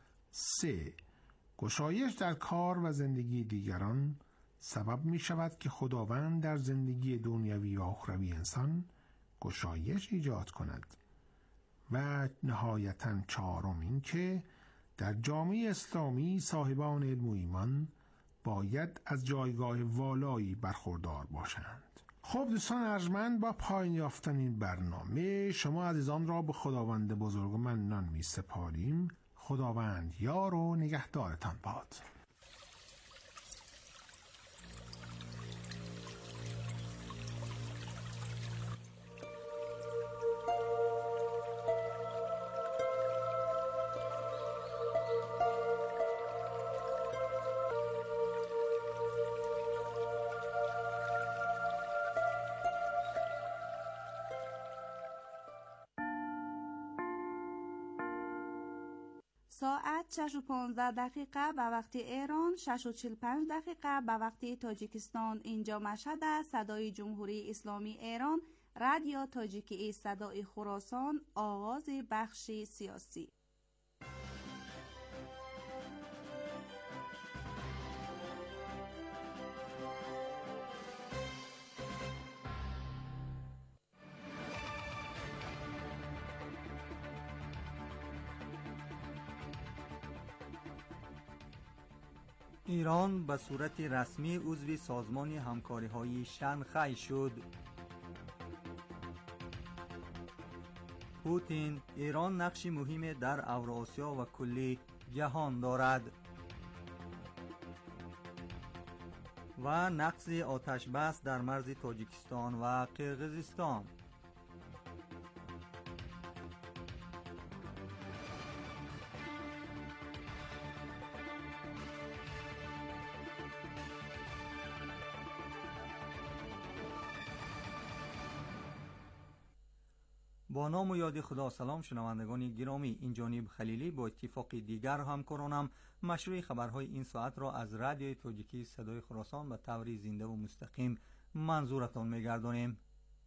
سه، گشایش در کار و زندگی دیگران سبب می شود که خداوند در زندگی دنیوی و اخروی انسان گشایش ایجاد کند. و نهایتاً چهارم این که در جامعه اسلامی صاحبان علم و ایمان باید از جایگاه والایی برخوردار باشند. خب دوستان ارجمند، با پایان یافتن این برنامه شما عزیزان را به خداوند بزرگ و منان می سپاریم. خداوند یار و نگهدارتان باد. ساعت شش و پانزده دقیقه به وقت ایران، شش و چهل و پنج دقیقه به وقت تاجیکستان. اینجا مشهد است. صدای جمهوری اسلامی ایران، رادیو تاجیکی صدای خراسان، آغاز بخش سیاسی. ایران به صورت رسمی عضو سازمان همکاری‌های شانگهای شد. پوتین: ایران نقش مهمی در اوراسیا و کل جهان دارد. و نقض آتش بس در مرز تاجیکستان و قرقیزستان. با نام و یاد خدا. سلام شنوندگان گرامی، این جانب خلیلی با اتفاق دیگر همکارانم مشروع خبرهای این ساعت را از رادیوی تاجیکی صدای خراسان به طور زنده و مستقیم منظورتان می‌گردانیم.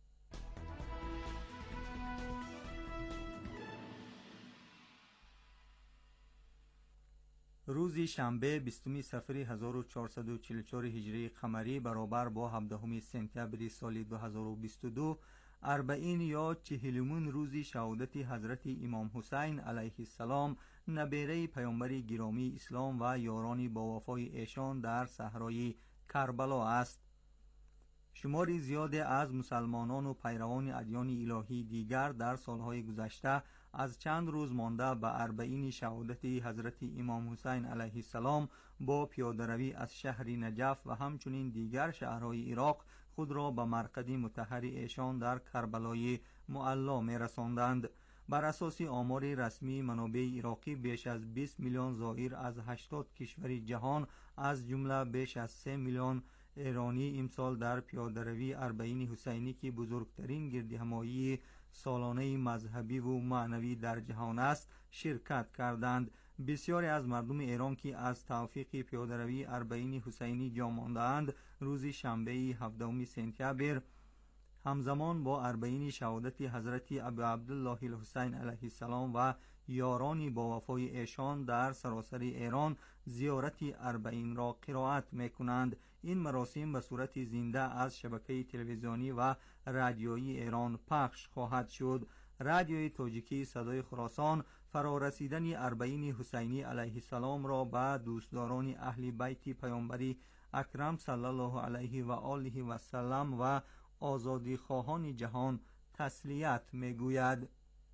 روز شنبه بیستم صفر هزار و چهارصد و چهل و چهار هجری قمری برابر با هفدهم سپتامبر سال دو هزار و بیست و دو، اربعین یا چهلمین روز شهادت حضرت امام حسین علیه السلام نبیره پیامبر گرامی اسلام و یاران با وفای ایشان در صحرای کربلا است. شمار زیاد از مسلمانان و پیروان ادیان الهی دیگر در سالهای گذشته از چند روز مانده به اربعین شهادت حضرت امام حسین علیه السلام با پیاده‌روی از شهر نجف و همچنین دیگر شهرهای عراق خود را به مرقد مطهر ایشان در کربلای معلا می رساندند. بر اساس آمار رسمی منابع عراقی بیش از بیست میلیون زائر از هشتاد کشور جهان از جمله بیش از سه میلیون ایرانی امسال در پیاده‌روی اربعین حسینی که بزرگترین گردهمایی سالانه مذهبی و معنوی در جهان است شرکت کردند. بسیاری از مردم ایران که از توفیق پیاده‌روی اربعین حسینی جا مانده‌اند روز شنبه هفدهم سپتامبر همزمان با اربعین شهادت حضرت ابو عبدالله الحسین علیه السلام و یارانی با وفای ایشان در سراسر ایران زیارت اربعین را قرائت می‌کنند. این مراسم به صورت زنده از شبکه تلویزیونی و رادیویی ایران پخش خواهد شد. رادیوی تاجیکی صدای خراسان فرارسیدن اربعین حسینی علیه السلام را به دوستداران اهل بیت پیامبر اکرم صلی الله علیه و آله و سلم و آزادی خواهان جهان تسلیت میگوید.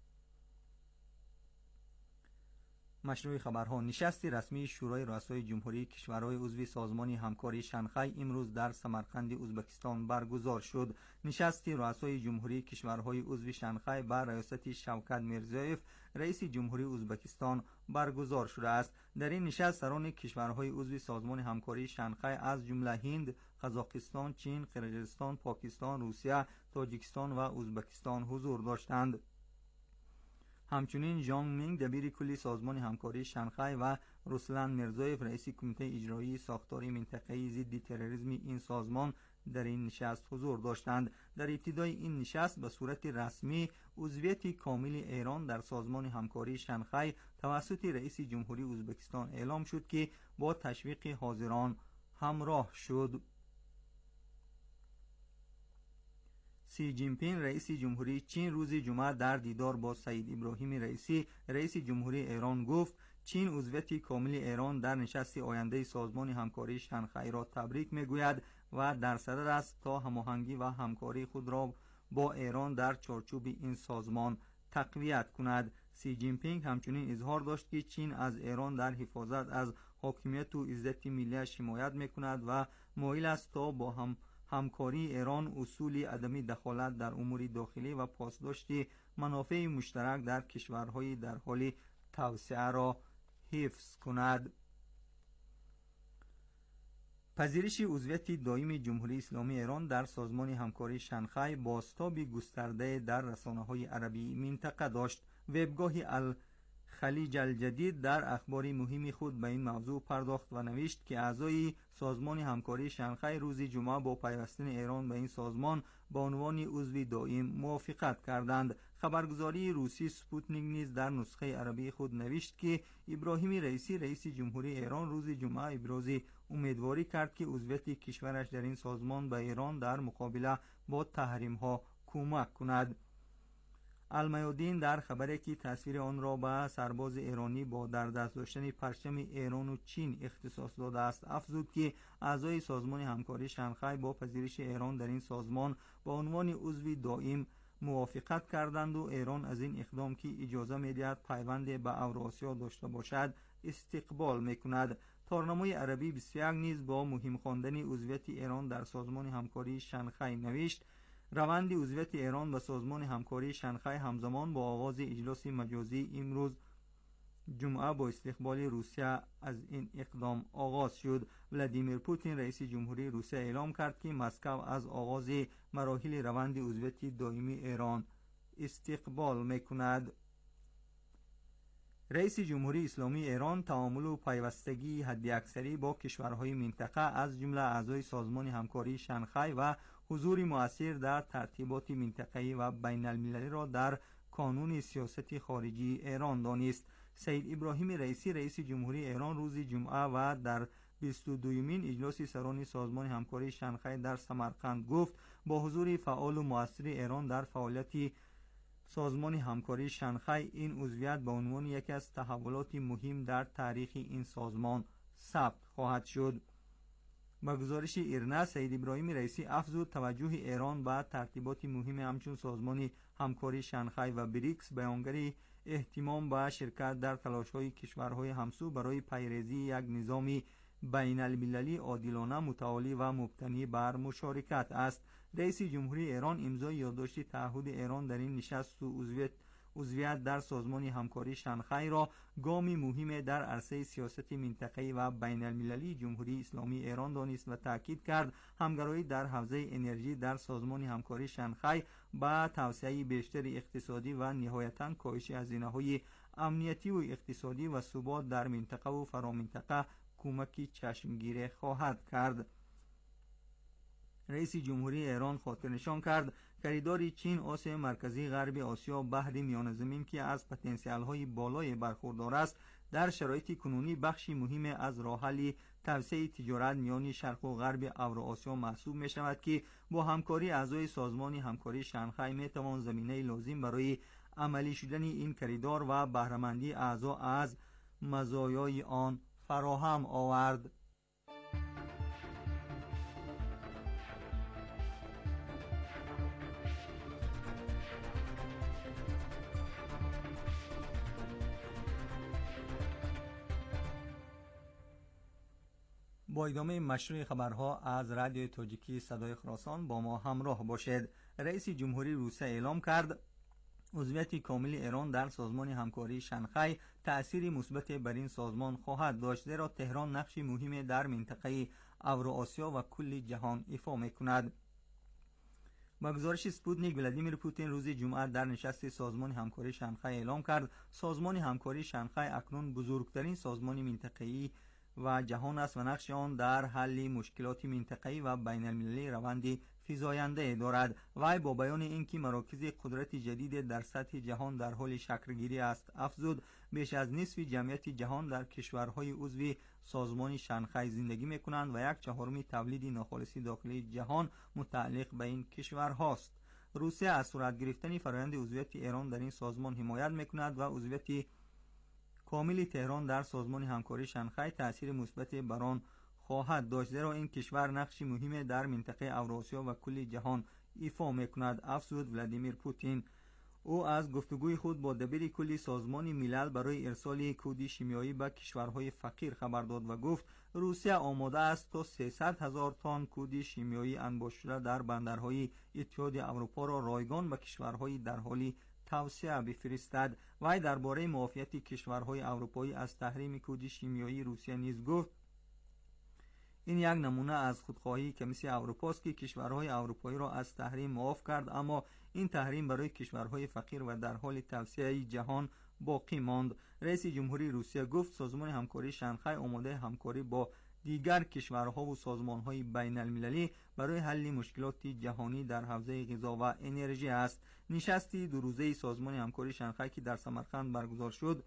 مشروع خبرها. نشست رسمی شورای رؤسای جمهوری کشورهای عضو سازمان همکاری شانگهای امروز در سمرقند ازبکستان برگزار شد. نشست رؤسای جمهوری کشورهای عضو شانگهای بر ریاست شوکت میرزیوف رئیس جمهوری ازبکستان برگزار شده است. در این نشست سران کشورهای عضو سازمان همکاری شانگهای از جمله هند، قزاقستان، چین، قرقیزستان، پاکستان، روسیه، تاجیکستان و ازبکستان حضور داشتند. همچنین ژان مینگ دبیر کلی سازمان همکاری شانگهای و رسلان میرزایف رئیس کمیته اجرایی ساختار منطقه‌ای ضد تروریسم این سازمان در این نشست حضور داشتند. در ابتدای این نشست به صورت رسمی عضویت کامل ایران در سازمان همکاری شانگهای توسط رئیس جمهوری ازبکستان اعلام شد که با تشویق حاضران همراه شد. سی جین پینگ رئیس جمهوری چین روز جمعه در دیدار با سید ابراهیم رئیسی رئیس جمهوری ایران گفت چین عضویت کامل ایران در نشست آینده سازمان همکاری شانگهای را تبریک میگوید و در صدد است تا هماهنگی و همکاری خود را با ایران در چارچوب این سازمان تقویت کند. سی جین پینگ همچنین اظهار داشت که چین از ایران در حفاظت از حاکمیت و عزت ملی‌اش حمایت می‌کند و مایل است تا با هم همکاری ایران اصول عدم دخالت در امور داخلی و پاسداشت منافع مشترک در کشورهای در حال توسعه را حفظ کند. پذیرش عضویت دائم جمهوری اسلامی ایران در سازمان همکاری شانگهای بازتاب گسترده در رسانه‌های عربی منطقه داشت. وبگاه الخلیج الجدید در اخبار مهم خود به این موضوع پرداخت و نوشت که اعضای سازمان همکاری شانگهای روز جمعه با پیوستن ایران به این سازمان به عنوان عضو دائم موافقت کردند. خبرگزاری روسی سپوتنیک نیز در نسخه عربی خود نوشت که ابراهیم رئیسی رئیس جمهوری ایران روز جمعه ابراز امیدواری کرد که عضویت کشورش در این سازمان به ایران در مقابله با تحریم ها کمک کند. المیادین در خبری که تصویر آن را به سرباز ایرانی با در دست داشتن پرچم ایران و چین اختصاص داده است افزود که اعضای سازمان همکاری شانگهای با پذیرش ایران در این سازمان به عنوان عضو دائم موافقت کردند و ایران از این اقدام که اجازه می‌دهد پیوند به اوراسیا داشته باشد استقبال می‌کند. تارنمای عربی بیست و یک نیز با مهم خواندن عضویت ایران در سازمان همکاری شانگهای نوشت روند عضویت ایران به سازمان همکاری شانگهای همزمان با آغاز اجلاس مجازی امروز جمعه با استقبال روسیه از این اقدام آغاز شد. ولادیمیر پوتین رئیس جمهوری روسیه اعلام کرد که مسکو از آغاز مراحل روند عضویت دائمی ایران استقبال می‌کند. رئیس جمهوری اسلامی ایران تعامل و پیوستگی حداکثری با کشورهای منطقه از جمله اعضای سازمان همکاری شانگهای و حضور مؤثر در ترتیبات منطقه‌ای و بین المللی را در کانون سیاست خارجی ایران دانست. سید ابراهیم رئیسی رئیس جمهوری ایران روز جمعه و در بیست و دومین اجلاس سران سازمان همکاری شانگهای در سمرقند گفت با حضور فعال و مؤثر ایران در فعالیت سازمان همکاری شانگهای این عضویت به عنوان یکی از تحولات مهم در تاریخ این سازمان ثبت خواهد شد. با گزارش ایرنا سید ابراهیم رئیسی افزود توجه ایران به ترتیبات مهم همچون سازمان همکاری شانگهای و بریکس بیانگر اهتمام به شرکت در تلاش‌های کشورهای همسو برای پیریزی یک نظام بین المللی عادلانه متعالی و مبتنی بر مشارکت است. رئیس جمهوری ایران امضای یادداشت تعهد ایران در این نشست و عضویت عضویت در سازمان همکاری شانگهای را گامی مهم در عرصه سیاست منطقه‌ای و بین المللی جمهوری اسلامی ایران دانست و تاکید کرد همکاری در حوزه انرژی در سازمان همکاری شانگهای با توسعه بیشتر اقتصادی و نهایتاً کاهش هزینه‌های امنیتی و اقتصادی و ثبات در منطقه و فرامنطقه کمکی چشمگیر خواهد کرد. رئیس جمهوری ایران خاطر نشان کرد خریدار چین آسیا مرکزی غرب آسیا بحر میانه زمین که از پتانسیل‌های بالای برخوردار است در شرایط کنونی بخشی مهم از راه حل توسعه تجارت میان شرق و غرب اوراسیا محسوب می شود که با همکاری اعضای سازمان همکاری شانگهای می توان زمینه لازم برای عملی شدن این خریدار و بهره‌مندی اعضا از مزایای آن فراهم آورد. با ادامه مشروع خبرها از رادیو تاجیکی صدای خراسان با ما همراه باشید. رئیس جمهوری روسیه اعلام کرد عضویت کامل ایران در سازمان همکاری شانگهای تأثیری مثبت بر این سازمان خواهد داشت زیرا تهران نقشی مهم در منطقه اوراسیا و کل جهان ایفا می‌کند. با گزارش سپوتنیک ولادیمیر پوتین روز جمعه در نشست سازمان همکاری شانگهای اعلام کرد سازمان همکاری شانگهای اکنون بزرگترین سازمان منطقه‌ای و جهان است و نقش آن در حل مشکلات منطقه‌ای و بین المللی روند فزاینده دارد. وی با بیان اینکه مراکز قدرت جدید در سطح جهان در حال شکل‌گیری است افزود بیش از نصف جمعیت جهان در کشورهای عضو سازمان شانگهای زندگی می‌کنند و یک چهارم تولید ناخالص داخلی جهان متعلق به این کشورهاست. روسیه از صورت گرفتن فرآیند عضویت ایران در این سازمان حمایت می‌کند و عضویت کامل تهران در سازمان همکاری شانگهای تأثیر مثبت بر آن خواهد داشت زیرا این کشور نقشی مهم در منطقه اوراسیا و کل جهان ایفا می‌کند افزود ولادیمیر پوتین. او از گفتگوی خود با دبیر کلی سازمان ملل برای ارسال کود شیمیایی به کشورهای فقیر خبر داد و گفت روسیه آماده است تا سیصد هزار تن کود شیمیایی انباشته شده در بندرهای اتحادیه اروپا را رایگان به کشورهای در حال توسعه بفرستد. وی درباره معافیت کشورهای اروپایی از تحریم کود شیمیایی روسیه نیز گفت این یک نمونه از خودخواهی کمیسیون اروپا است که کشورهای اروپایی را از تحریم معاف کرد، اما این تحریم برای کشورهای فقیر و در حال توسعه جهان باقی ماند. رئیس جمهوری روسیه گفت سازمان همکاری شانگهای آماده همکاری با دیگر کشورها و سازمانهای بین المللی برای حل مشکلات جهانی در حوزه غذا و انرژی است. نشستی دو روزه سازمان همکاری شانگهای که در سمرقند برگزار شد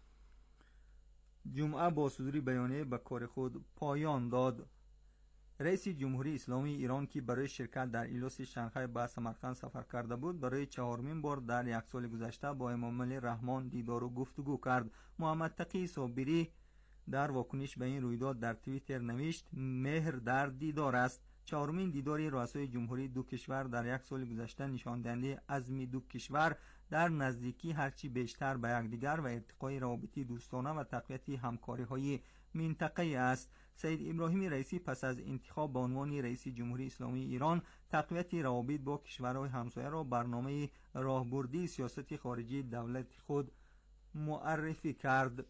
جمعه با صدور بیانیه به کار خود پایان داد. رئیس جمهوری اسلامی ایران که برای شرکت در اجلاس شانگهای به سمرقند سفر کرده بود برای چهارمین بار در یک سال گذشته با امام علی رحمان دیدار و گفتگو کرد. محمد تقی صابری در واکنش به این رویداد در توییتر نوشت مهر در دیدار است. چهارمین دیدار رؤسای جمهوری دو کشور در یک سال گذشته نشان دهنده عزم دو کشور در نزدیکی هرچی بیشتر به یکدیگر و ارتقای روابط دوستانه و تقویت همکاری‌های منطقه‌ای است. سید ابراهیم رئیسی پس از انتخاب به عنوان رئیس جمهوری اسلامی ایران تقویت روابط با کشورهای همسایه را برنامه راهبردی سیاست خارجی دولت خود معرفی کرد.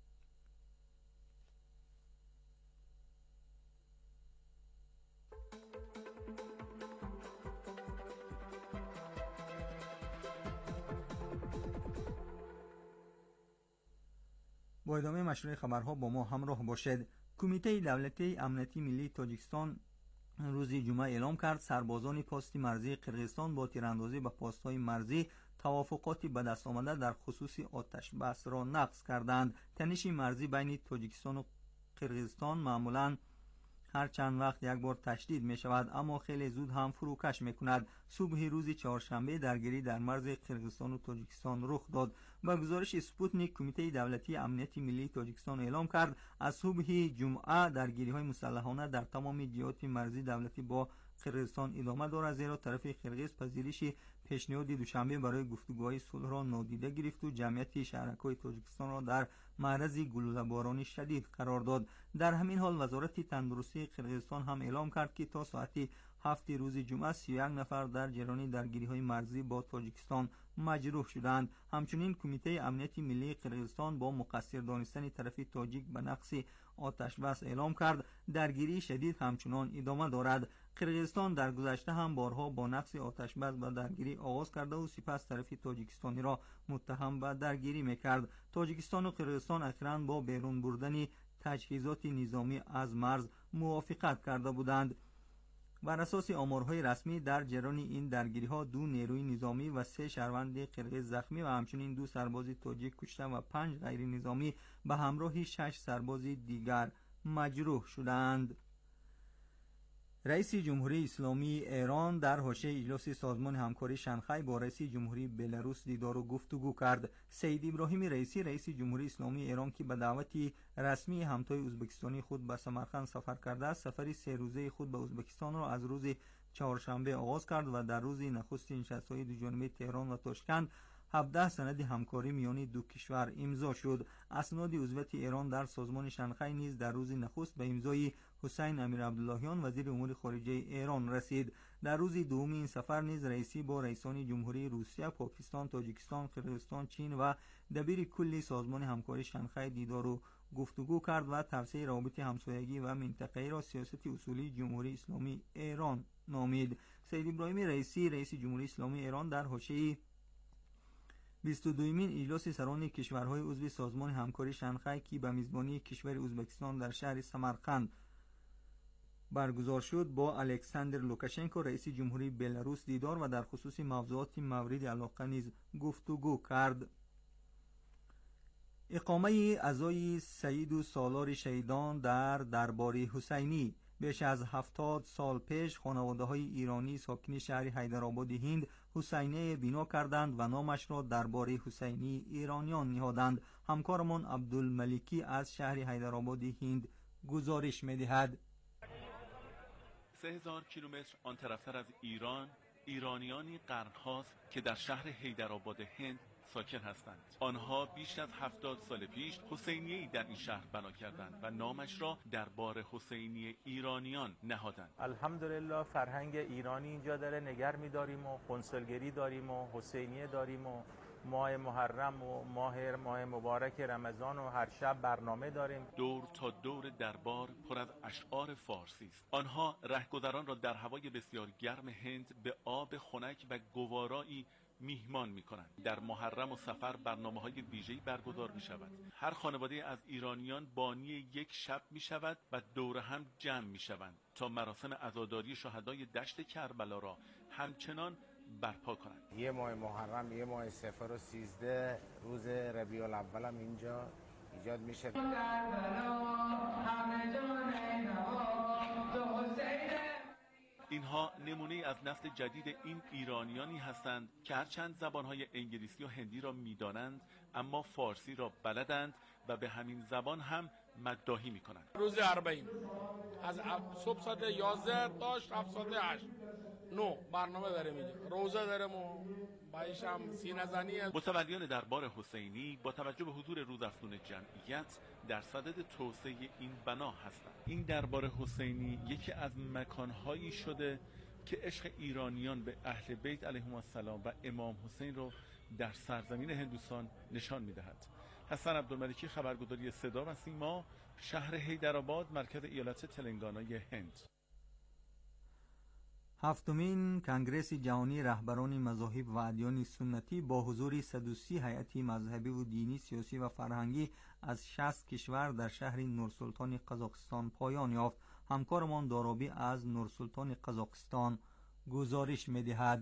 با ادامه مشروع خبرها با ما همراه باشد. کمیته دولتی امنیتی ملی تاجیکستان روز جمعه اعلام کرد سربازان پست مرزی قرقیزستان با تیراندازی به پست‌های مرزی توافقاتی به دست آمده در خصوص آتش بس را نقض کردند. تنش مرزی بین تاجیکستان و قرقیزستان معمولاً هر چند وقت یک بار تشدید می شود، اما خیلی زود هم فروکش می کند. صبح روز چهارشنبه درگیری در مرز قرقیزستان و تاجیکستان رخ داد. با گزارش سپوتنیک کمیته دولتی امنیتی ملی تاجیکستان اعلام کرد از صبح جمعه درگیری های مسلحانه در تمام جهات مرزی دولتی با قرقیزستان ادامه دارد، زیرا طرف قرقیز پذیرش پیشنهاد دوشنبه برای گفتگوهای صلح را نادیده گرفت و جمعیت شهرک‌های تاجیکستان را در معرض گلوله‌باران شدید قرار داد. در همین حال وزارت تندرستی قرقیزستان هم اعلام کرد که تا ساعت هفت روز جمعه سی و یک نفر در جریان درگیری‌های مرزی با تاجیکستان مجروح شدند. همچنین کمیته امنیتی ملی قرقیزستان با مقصر دانستن طرف تاجیک به نقض آتش بس اعلام کرد درگیری شدید همچنان ادامه دارد. قرقیزستان در گذشته هم بارها با نقض آتش بس به درگیری آغاز کرده و سپس طرف تاجیکستانی را متهم به درگیری میکرد. تاجیکستان و قرقیزستان اخیراً با بیرون بردن تجهیزات نظامی از مرز موافقت کرده بودند. بر اساس آمارهای رسمی در جریان این درگیری‌ها دو نیروی نظامی و سه شهروند قرقیز زخمی و همچنین دو سرباز تاجیک کشته و پنج غیر نظامی به همراه شش سرباز دیگر مجروح شدند. رئیس جمهوری اسلامی ایران در حاشیه اجلاس سازمان همکاری شانگهای با رئیس جمهوری بلاروس دیدار و گفتگو کرد. سید ابراهیم رئیسی رئیس جمهوری اسلامی ایران که به دعوت رسمی همتای ازبکستانی خود به سمرقند سفر کرده است، سفر سه روزه خود به ازبکستان را از روز چهارشنبه آغاز کرد و در روز نخست نشست‌های دوجانبه تهران و تاشکند هفده سند همکاری میان دو کشور امضا شد. اسناد عضویت ایران در سازمان شانگهای نیز در روز نخست به امضای حسین امیر عبداللهیان وزیر امور خارجه ایران رسید. در روز دوم این سفر نیز رئیسی با رئیسان جمهوری روسیه، پاکستان، تاجیکستان، قرقیزستان، چین و دبیر کلی سازمان همکاری شانگهای دیدار و گفتگو کرد و توسعه روابط همسایگی و منطقه‌ای را سیاست اصولی جمهوری اسلامی ایران نامید. سید ابراهیم رئیسی رئیس جمهوری اسلامی ایران در حاشیه بیست و دومین اجلاس سران کشورهای عضو سازمان همکاری شانگهای که به میزبانی کشور ازبکستان در شهر سمرقند برگزار شد با الکساندر لوکاشنکو رئیس جمهوری بلاروس دیدار و در خصوص موضوعات مورد علاقه نیز گفتگو کرد. اقامه عزای سید و سالار شهیدان در دربار حسینی. بیش از هفتاد سال پیش خانواده‌های ایرانی ساکن شهر حیدرآباد هند حسینیه بنا کردند و نامش را دربار حسینی ایرانیان نهادند. همکارمان عبدالملکی از شهر حیدرآباد هند گزارش می‌دهد. سه هزار کیلومتر آن طرفتر از ایران ایرانیانی قرن‌هاست که در شهر حیدرآباد هند ساکن هستند. آنها بیش از هفتاد سال پیش حسینیه‌ای در این شهر بنا کردند و نامش را دربار حسینی ایرانیان نهادند. الحمدلله فرهنگ ایرانی اینجا داره نگر می‌داریم و کنسولگری داریم و حسینیه داریم و ماه محرم و ماه ماه مبارک رمضان و هر شب برنامه داریم. دور تا دور دربار پر از اشعار فارسی است. آنها رهگذران را در هوای بسیار گرم هند به آب خنک و گوارایی میهمان میکنند. در محرم و سفر برنامه‌های ویژه‌ای برگزار میشود. هر خانواده از ایرانیان بانی یک شب میشود و دور هم جمع میشوند تا مراسم عزاداری شهدای دشت کربلا را همچنان برپا کنند. یه ماه محرم، یه ماه صفر و سیزده روز ربیع الاول هم اینجا ایجاد میشه. اینها نمونه از نسل جدید این ایرانیانی هستند که هرچند زبانهای انگلیسی و هندی را میدانند اما فارسی را بلدند و به همین زبان هم مداحی میکنند. روز اربعین از صبح ساعت یازده تا شب ساعت هشت نو برنامه داریم اینجا. روزه داریم و بعدش هم سینه زنی. متولیان دربار حسینی با توجه به حضور روزافزون جمعیت در صدد توسعه این بنا هستند. این دربار حسینی یکی از مکانهایی شده که عشق ایرانیان به اهل بیت علیهم السلام و امام حسین رو در سرزمین هندوستان نشان می‌دهد. حسن عبدالملکی، خبرگزاری صدا و سیما، شهر حیدرآباد، مرکز ایالت تلنگانای هند. هفتمین کنگره جهانی رهبران مذاهب و ادیان سنتی با حضور صد و سی هیئت مذهبی و دینی، سیاسی و فرهنگی از شصت کشور در شهر نورسلطان قزاقستان پایان یافت. همکارمان دارابی از نورسلطان قزاقستان گزارش می‌دهد.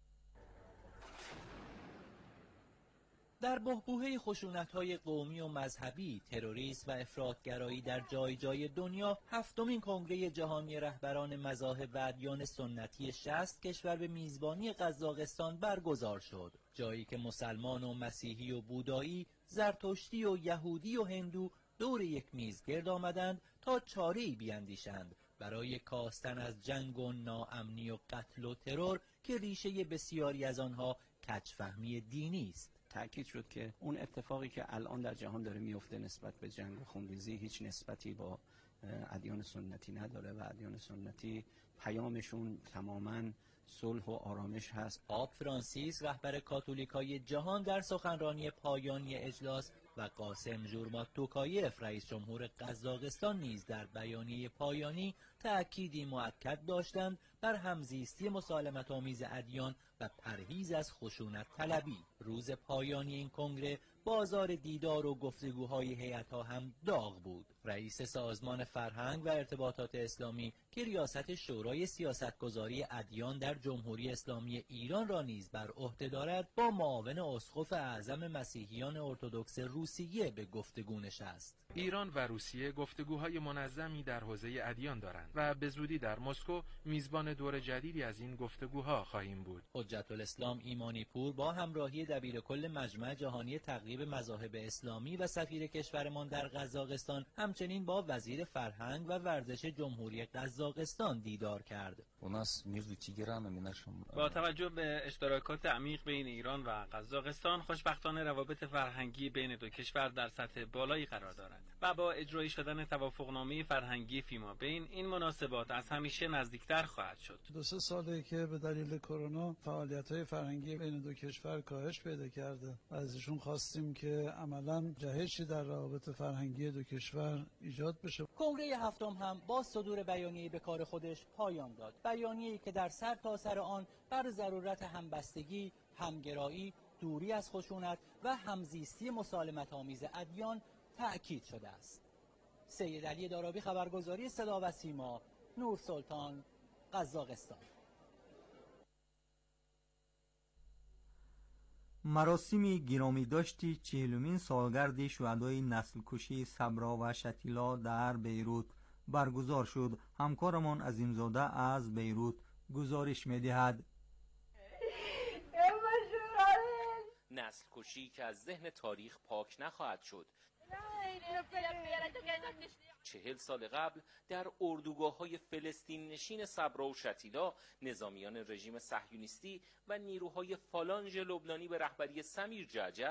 در بحبوحه خشونت‌های قومی و مذهبی، تروریسم و افراطگرایی در جای جای دنیا، هفتمین کنگره جهانی رهبران مذاهب و ادیان سنتی شصت کشور به میزبانی قزاقستان برگزار شد. جایی که مسلمان و مسیحی و بودایی، زرتشتی و یهودی و هندو دور یک میز گرد آمدند تا چاره‌ای بیاندیشند برای کاستن از جنگ و ناامنی و قتل و ترور که ریشه بسیاری از آنها کج‌فهمی دینی است. تأکید شد که اون اتفاقی که الان در جهان داره میفته نسبت به جنگ و خونریزی هیچ نسبتی با ادیان سنتی نداره و ادیان سنتی پیامشون تماماً صلح و آرامش هست. پاپ فرانسیس رهبر کاتولیکای جهان در سخنرانی پایانی اجلاس و قاسم ژورمات رئیس جمهور قزاقستان نیز در بیانیه پایانی تأکیدی مؤکد داشتند بر همزیستی مسالمت‌آمیز ادیان و پرهیز از خشونت طلبی. روز پایانی این کنگره بازار دیدار و گفتگوهای هیئت‌ها هم داغ بود. رئیس سازمان فرهنگ و ارتباطات اسلامی که ریاست شورای سیاستگذاری ادیان در جمهوری اسلامی ایران را نیز بر عهده دارد، با معاون اسقف اعظم مسیحیان ارتدوکس روسیه به گفتگو نشست. ایران و روسیه گفتگوهای منظمی در حوزه ادیان دارند و به زودی در مسکو میزبان دور جدیدی از این گفتگوها خواهیم بود. حجت الاسلام ایمانی پور با همراهی دبیرکل مجمع جهانی تقریب مذاهب اسلامی و سفیر کشورمان در قزاقستان همچنین با وزیر فرهنگ و ورزش جمهوری قزاقستان دیدار کرد. با توجه به اشتراکات عمیق بین ایران و قزاقستان، خوشبختانه روابط فرهنگی بین دو کشور در سطح بالایی قرار دارد و با اجرایی شدن توافقنامه فرهنگی فیما بین، این مناسبات از همیشه نزدیکتر خواهد شد. دو سه ساله که به دلیل کرونا فعالیت‌های فرهنگی بین دو کشور کاهش پیدا کرده و ازشون خواستیم که عملاً جهشی در روابط فرهنگی دو کشور ایجاد بشه. کنگره هفتم هم با صدور بیانیه به کار خودش پایان داد. بیانیه‌ای که در سر تا سر آن بر ضرورت همبستگی، همگرایی، دوری از خشونت و همزیستی مسالمت‌آمیز ادیان تأکید شده است. سید علی دارابی، خبرگزاری صدا و سیما، نورسلطان، قزاقستان. مراسم گرامی داشتی چهلمین سالگرد شهدای نسل کشی صبرا و شتیلا در بیروت برگزار شد. همکارمان عظیمزاده از بیروت گزارش می‌دهد. نسل کشی که از ذهن تاریخ پاک نخواهد شد. چهل سال قبل در اردوگاه‌های فلسطین نشین صبرا و شتیلا نظامیان رژیم صهیونیستی و نیروهای فالانژ لبنانی به رهبری سمیر جعجع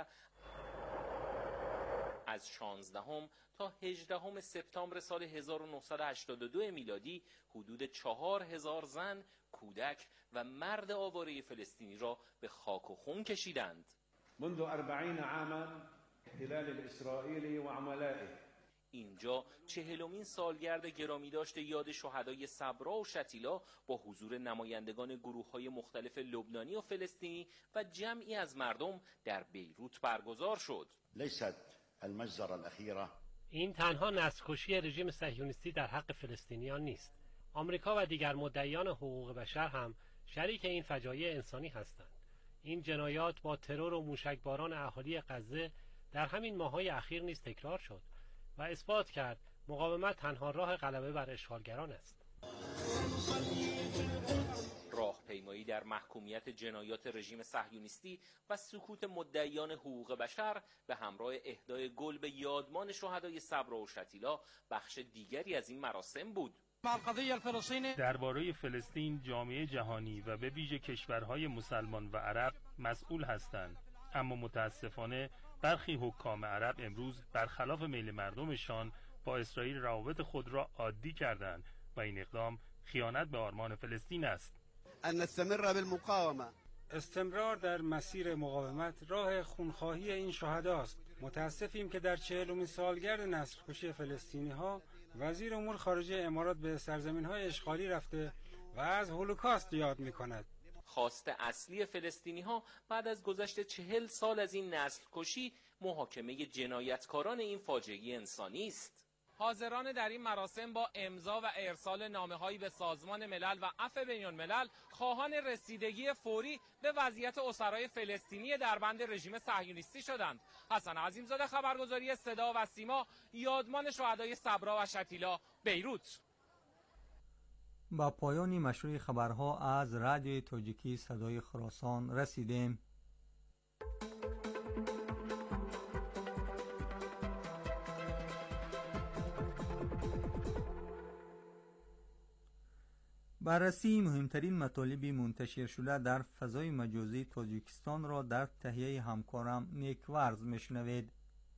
از شانزدهم تا هجدهم سپتامبر سال هزار و نهصد و هشتاد و دو میلادی حدود چهار هزار زن، کودک و مرد آواره فلسطینی را به خاک و خون کشیدند. منذ أربعين عاما احتلال الإسرائيلي وعملائه. اینجا چهلمین سالگرد گرامی داشته یاد شهدای صبرا و شتیلا با حضور نمایندگان گروه‌های مختلف لبنانی و فلسطینی و جمعی از مردم در بیروت برگزار شد. لیست المجزره الاخیره. این تنها نسل‌کشی رژیم صهیونیستی در حق فلسطینیان نیست. آمریکا و دیگر مدعیان حقوق بشر هم شریک این فجایع انسانی هستند. این جنایات با ترور و موشکباران اهالی غزه در همین ماه‌های اخیر نیز تکرار شد و اثبات کرد مقاومت تنها راه غلبه بر اشغالگران است. راهپیمایی در محکومیت جنایات رژیم صهیونیستی و سکوت مدعیان حقوق بشر به همراه اهدای گل به یادمان شهدای صبرا و شتیلا بخش دیگری از این مراسم بود. درباره فلسطین جامعه جهانی و به ویژه کشورهای مسلمان و عرب مسئول هستند، اما متاسفانه برخی حکام عرب امروز برخلاف میل مردمشان با اسرائیل روابط خود را عادی کردند و این اقدام خیانت به آرمان فلسطین است. ان نستمر بالمقاومه. استمرار در مسیر مقاومت راه خونخواهی این شهداست. متاسفیم که در چهلمین سالگرد نسل‌کشی فلسطینی‌ها وزیر امور خارجه امارات به سرزمین‌های اشغالی رفته و از هولوکاست یاد می‌کند. خواست اصلی فلسطینی‌ها بعد از گذشت چهل سال از این نسل کشی محاکمه جنایتکاران این فاجعه انسانی است. حاضران در این مراسم با امضا و ارسال نامه‌هایی به سازمان ملل و عفو بین‌الملل خواهان رسیدگی فوری به وضعیت اسرای فلسطینی در بند رژیم صهیونیستی شدند. حسن عظیمزاده، خبرگزاری صدا و سیما، یادمان شهدای صبرا و شتیلا، بیروت. با پایان مشروع خبرها از رادیوی تاجیکی صدای خراسان رسیدیم. بررسی مهمترین مطالب منتشر شده در فضای مجازی تاجیکستان را در تهیه همکارم نیکورز میشنوید.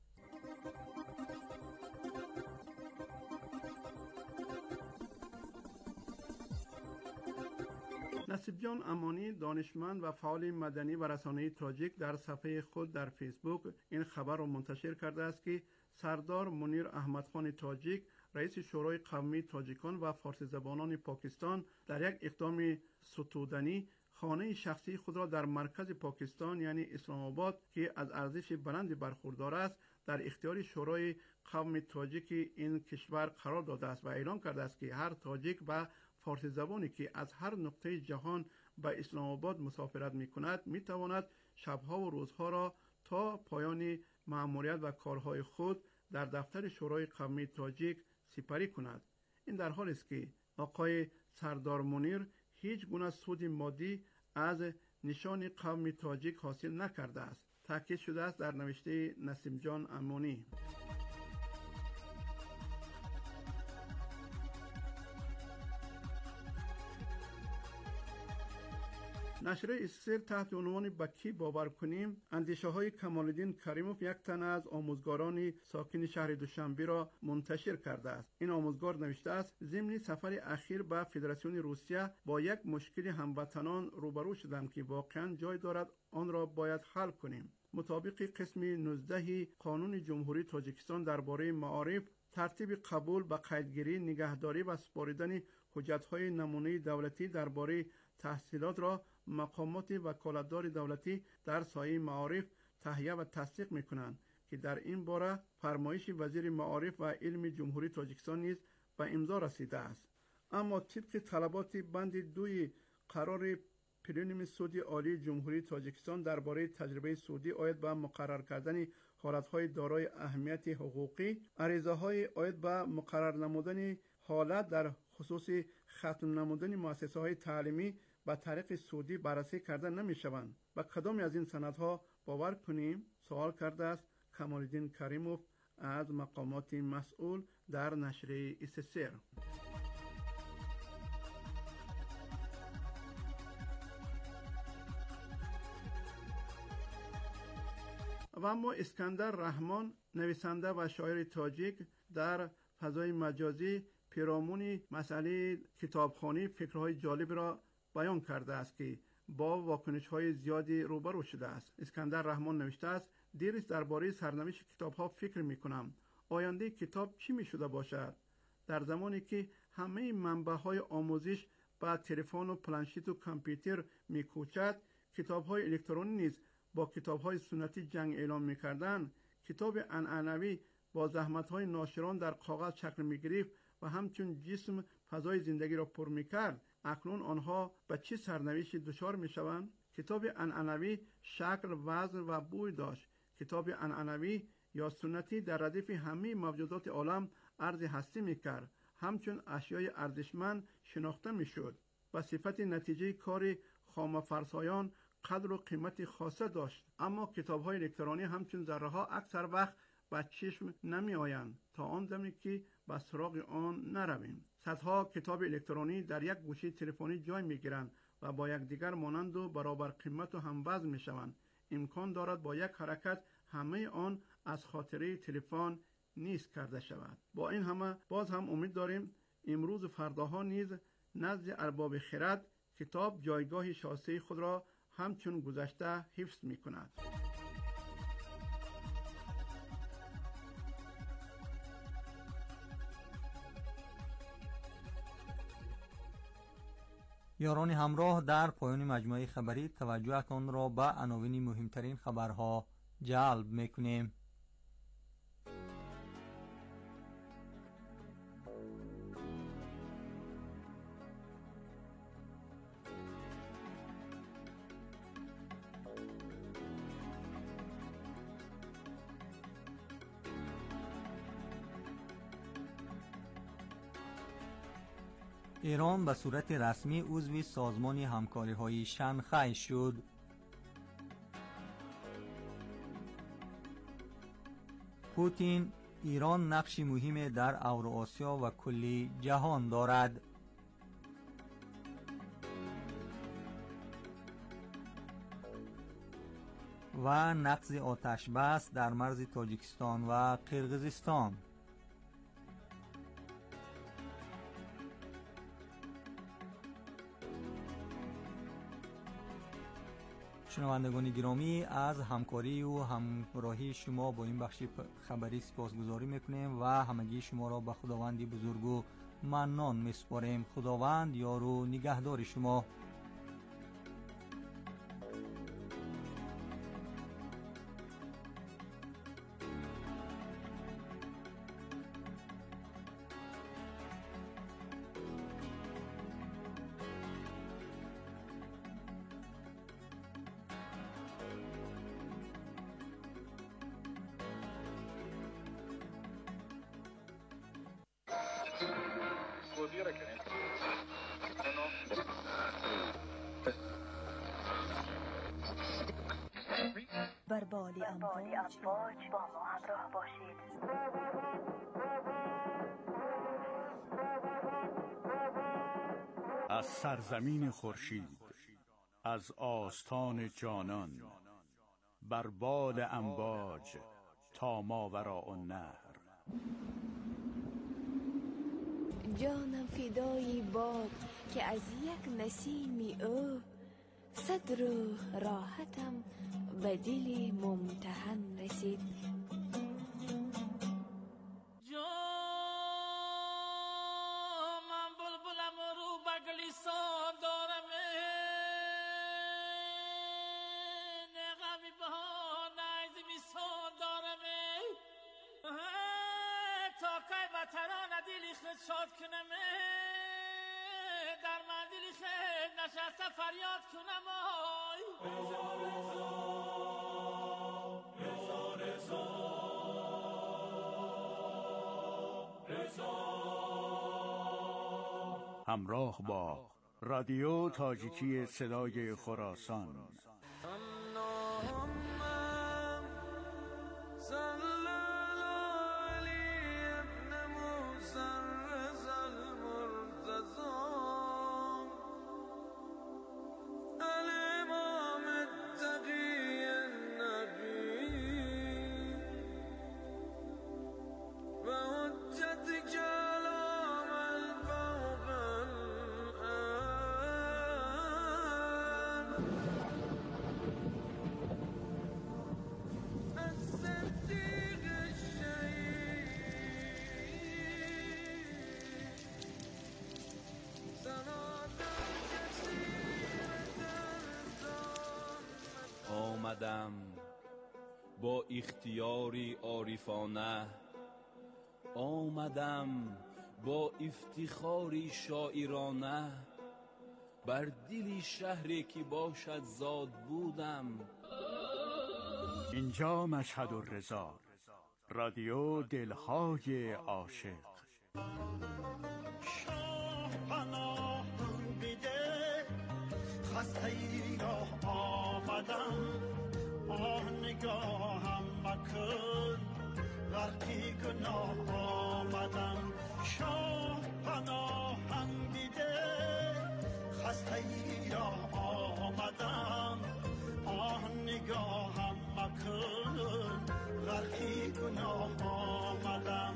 نصیب جان امانی، دانشمند و فعال مدنی و رسانه‌ای تاجیک، در صفحه خود در فیسبوک این خبر را منتشر کرده است که سردار منیر احمدخان تاجیک، رئیس شورای قومی تاجیکان و فارسی زبانان پاکستان، در یک اقدام ستودنی خانه شخصی خود را در مرکز پاکستان یعنی اسلام آباد که از ارزش بلندی برخوردار است در اختیار شورای قومی تاجیک این کشور قرار داده است و اعلام کرده است که هر تاجیک و فارسی زبانی که از هر نقطه جهان به اسلام آباد مسافرت می کند می تواند شبها و روزها را تا پایان مأموریت و کارهای خود در دفتر شورای قومی تاجیک سپری کند. این در حالی است که آقای سردار منیر هیچ گونه سود مادی از نشان قومی تاجیک حاصل نکرده است. تاکید شده است در نوشته نسیم جان امانی. نشریه اسکسل تحت عنوان بکی باور کنیم اندیشه های کمال‌الدین کریموف، یک تن از آموزگاران ساکن شهر دوشنبه را منتشر کرده است. این آموزگار نوشته است ضمن سفر اخیر به فدراسیون روسیه با یک مشکل هموطنان روبرو شدم که واقعا جای دارد آن را باید حل کنیم. مطابق قسم نوزده قانون جمهوری تاجیکستان درباره معارف، ترتیب قبول به قیدگیری، نگهداری و سپاریدن حجت‌های نمونه دولتی درباره تحصیلات را مقامات وکالتدار دولتی در سایه معارف تهیه و تصدیق می‌کنند که در این باره فرمایش وزیر معارف و علم جمهوری تاجیکستان نیز به امضا رسیده است. اما طبق طلبات بند دوی قرار پلنوم سود عالی جمهوری تاجیکستان درباره تجربه سودی آید به مقرر کردن حالت‌های دارای اهمیت حقوقی، عریضه‌های آید به مقرر نمودن حالت در خصوص ختم نمودن مؤسسه‌های تعلیمی به طریق سودی بررسی کرده نمی‌شوند. و کدام از این سندها باور کنیم؟ سوال کرده است کمال‌الدین کریموف از مقامات مسئول در نشریه اسسر. و اما اسکندر رحمان، نویسنده و شاعر تاجیک، در فضای مجازی پیرامون مسئله کتابخوانی فکرهای جالب را بیان کرده است که با واکنش‌های زیادی روبرو شده است. اسکندر رحمان نوشته است: دیروز درباره سرنوشت کتاب‌ها فکر می‌کنم. آینده کتاب چی می‌شده باشد؟ در زمانی که همه منبع‌های آموزش با تلفن و پلنشیت و کامپیوتر می‌کوچد، کتاب‌های الکترونی نیز با کتاب‌های سنتی جنگ اعلام می‌کردند. کتاب عنعنوی با زحمت‌های ناشران در کاغذ شکل می‌گرفت و همچون جسم فضای زندگی را پر می‌کرد. اکنون آنها به چه سرنوشتی دچار می‌شوند؟ کتاب عنعنوی شکل، وزن و بوی داشت. کتاب عنعنوی یا سنتی در ردیف همه موجودات عالم عرض هستی می‌کرد، همچون اشیای ارزشمند شناخته می‌شد. به صفت نتیجه کار خام فرسایان قدر و قیمت خاصه داشت. اما کتاب‌های الکترونی همچون ذره‌ها اکثر وقت به چشم نمی آیند تا آن دمی که به سراغ آن نرویم. صدها کتاب الکترونی در یک گوشی تلفنی جای می گیرند و با یکدیگر مانند و برابر قیمت و هموزن می شوند. امکان دارد با یک حرکت همه آن از خاطره تلفن نیست کرده شود. با این همه باز هم امید داریم امروز و فرداها نیز نزد ارباب خرد کتاب جایگاه شایسته خود را همچون گذشته حفظ می کند. یاران همراه، در پایان مجموعه خبری توجهتان را به عناوین مهمترین خبرها جلب میکنیم. ایران به صورت رسمی عضو سازمان همکاری‌های شانگهای شد. پوتین: ایران نقشی مهم در اوراسیا و کل جهان دارد. و نقض آتش بس در مرز تاجیکستان و قرقیزستان. شنوندگان گرامی، از همکاری و همراهی شما با این بخش خبری سپاسگزاری میکنیم و همگی شما را به خداوندی بزرگ و منان میسپاریم. خداوند یار و نگهدار شما. بر بالی امواج با ما همراه باشید. از سرزمین خورشید، از آستان جانان، بر بال امواج تا ماوراء النهر. جانم فدای باد که از یک نسیمی او صد روح راحتم به دل ممتحن رسید. جو من بلبلم رو بگلی ساب دارم، نغمی بها نایزی می ساب دارم، تا که بطران دلی خود شاد کنم، در من دلی خود نشسته فریاد کنم. رضا رضا رضا رضا رضا. همراه با رادیو تاجیکی صدای خراسان. اللهم صل علی آمدم با اختیاری عارفانه، آمدم با افتخاری شاعرانه، بر دل شهری که باشد زاد بودم. اینجا مشهد الرضا، رادیو دلهای عاشق. شاه پناهم بده، خسته ای را آمدم، آه نگاهم مکن غرقی گناه آمدم. شاه پناهم بده، خسته ای را آمدم، آه نگاهم مکن غرقی گناه آمدم.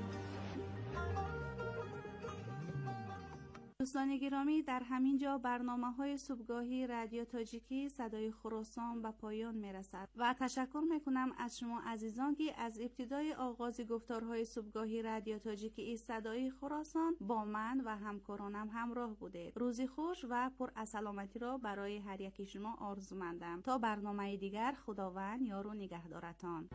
دوستان گرامی، در همین جا برنامه های صبحگاهی رادیو تاجیکی صدای خراسان به پایان می رسد و تشکر می کنم از شما عزیزان که از ابتدای آغاز گفتارهای صبحگاهی رادیو تاجیکی صدای خراسان با من و همکارانم همراه بوده. روزی خوش و پر از سلامتی را برای هر یکی شما آرزومندم. تا برنامه دیگر، خداوند یار و نگهدارتان.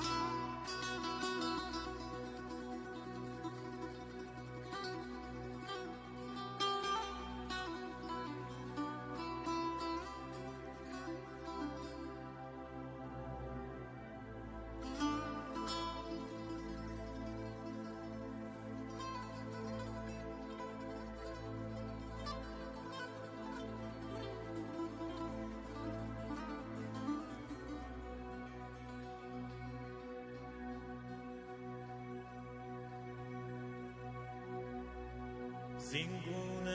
زینگونه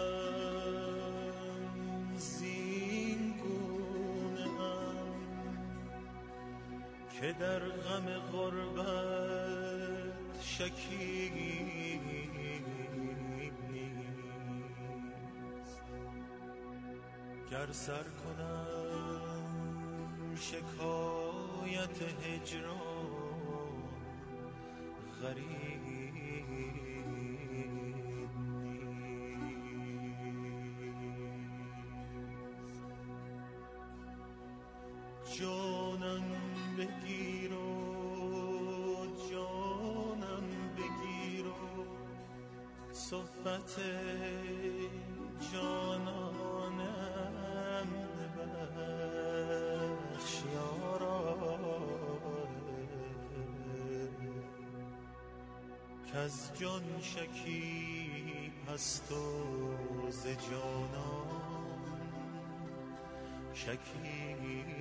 ام زینگونه ام که در غم غربت شکی نیست. گر سر کنم شکایت هجران غریب جانم بگیر و جانم بگیر و صحبت جانانم ببخش یارا، کز جان شکیب هست و ز جانان شکیب.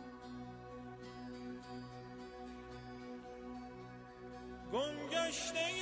گم گشته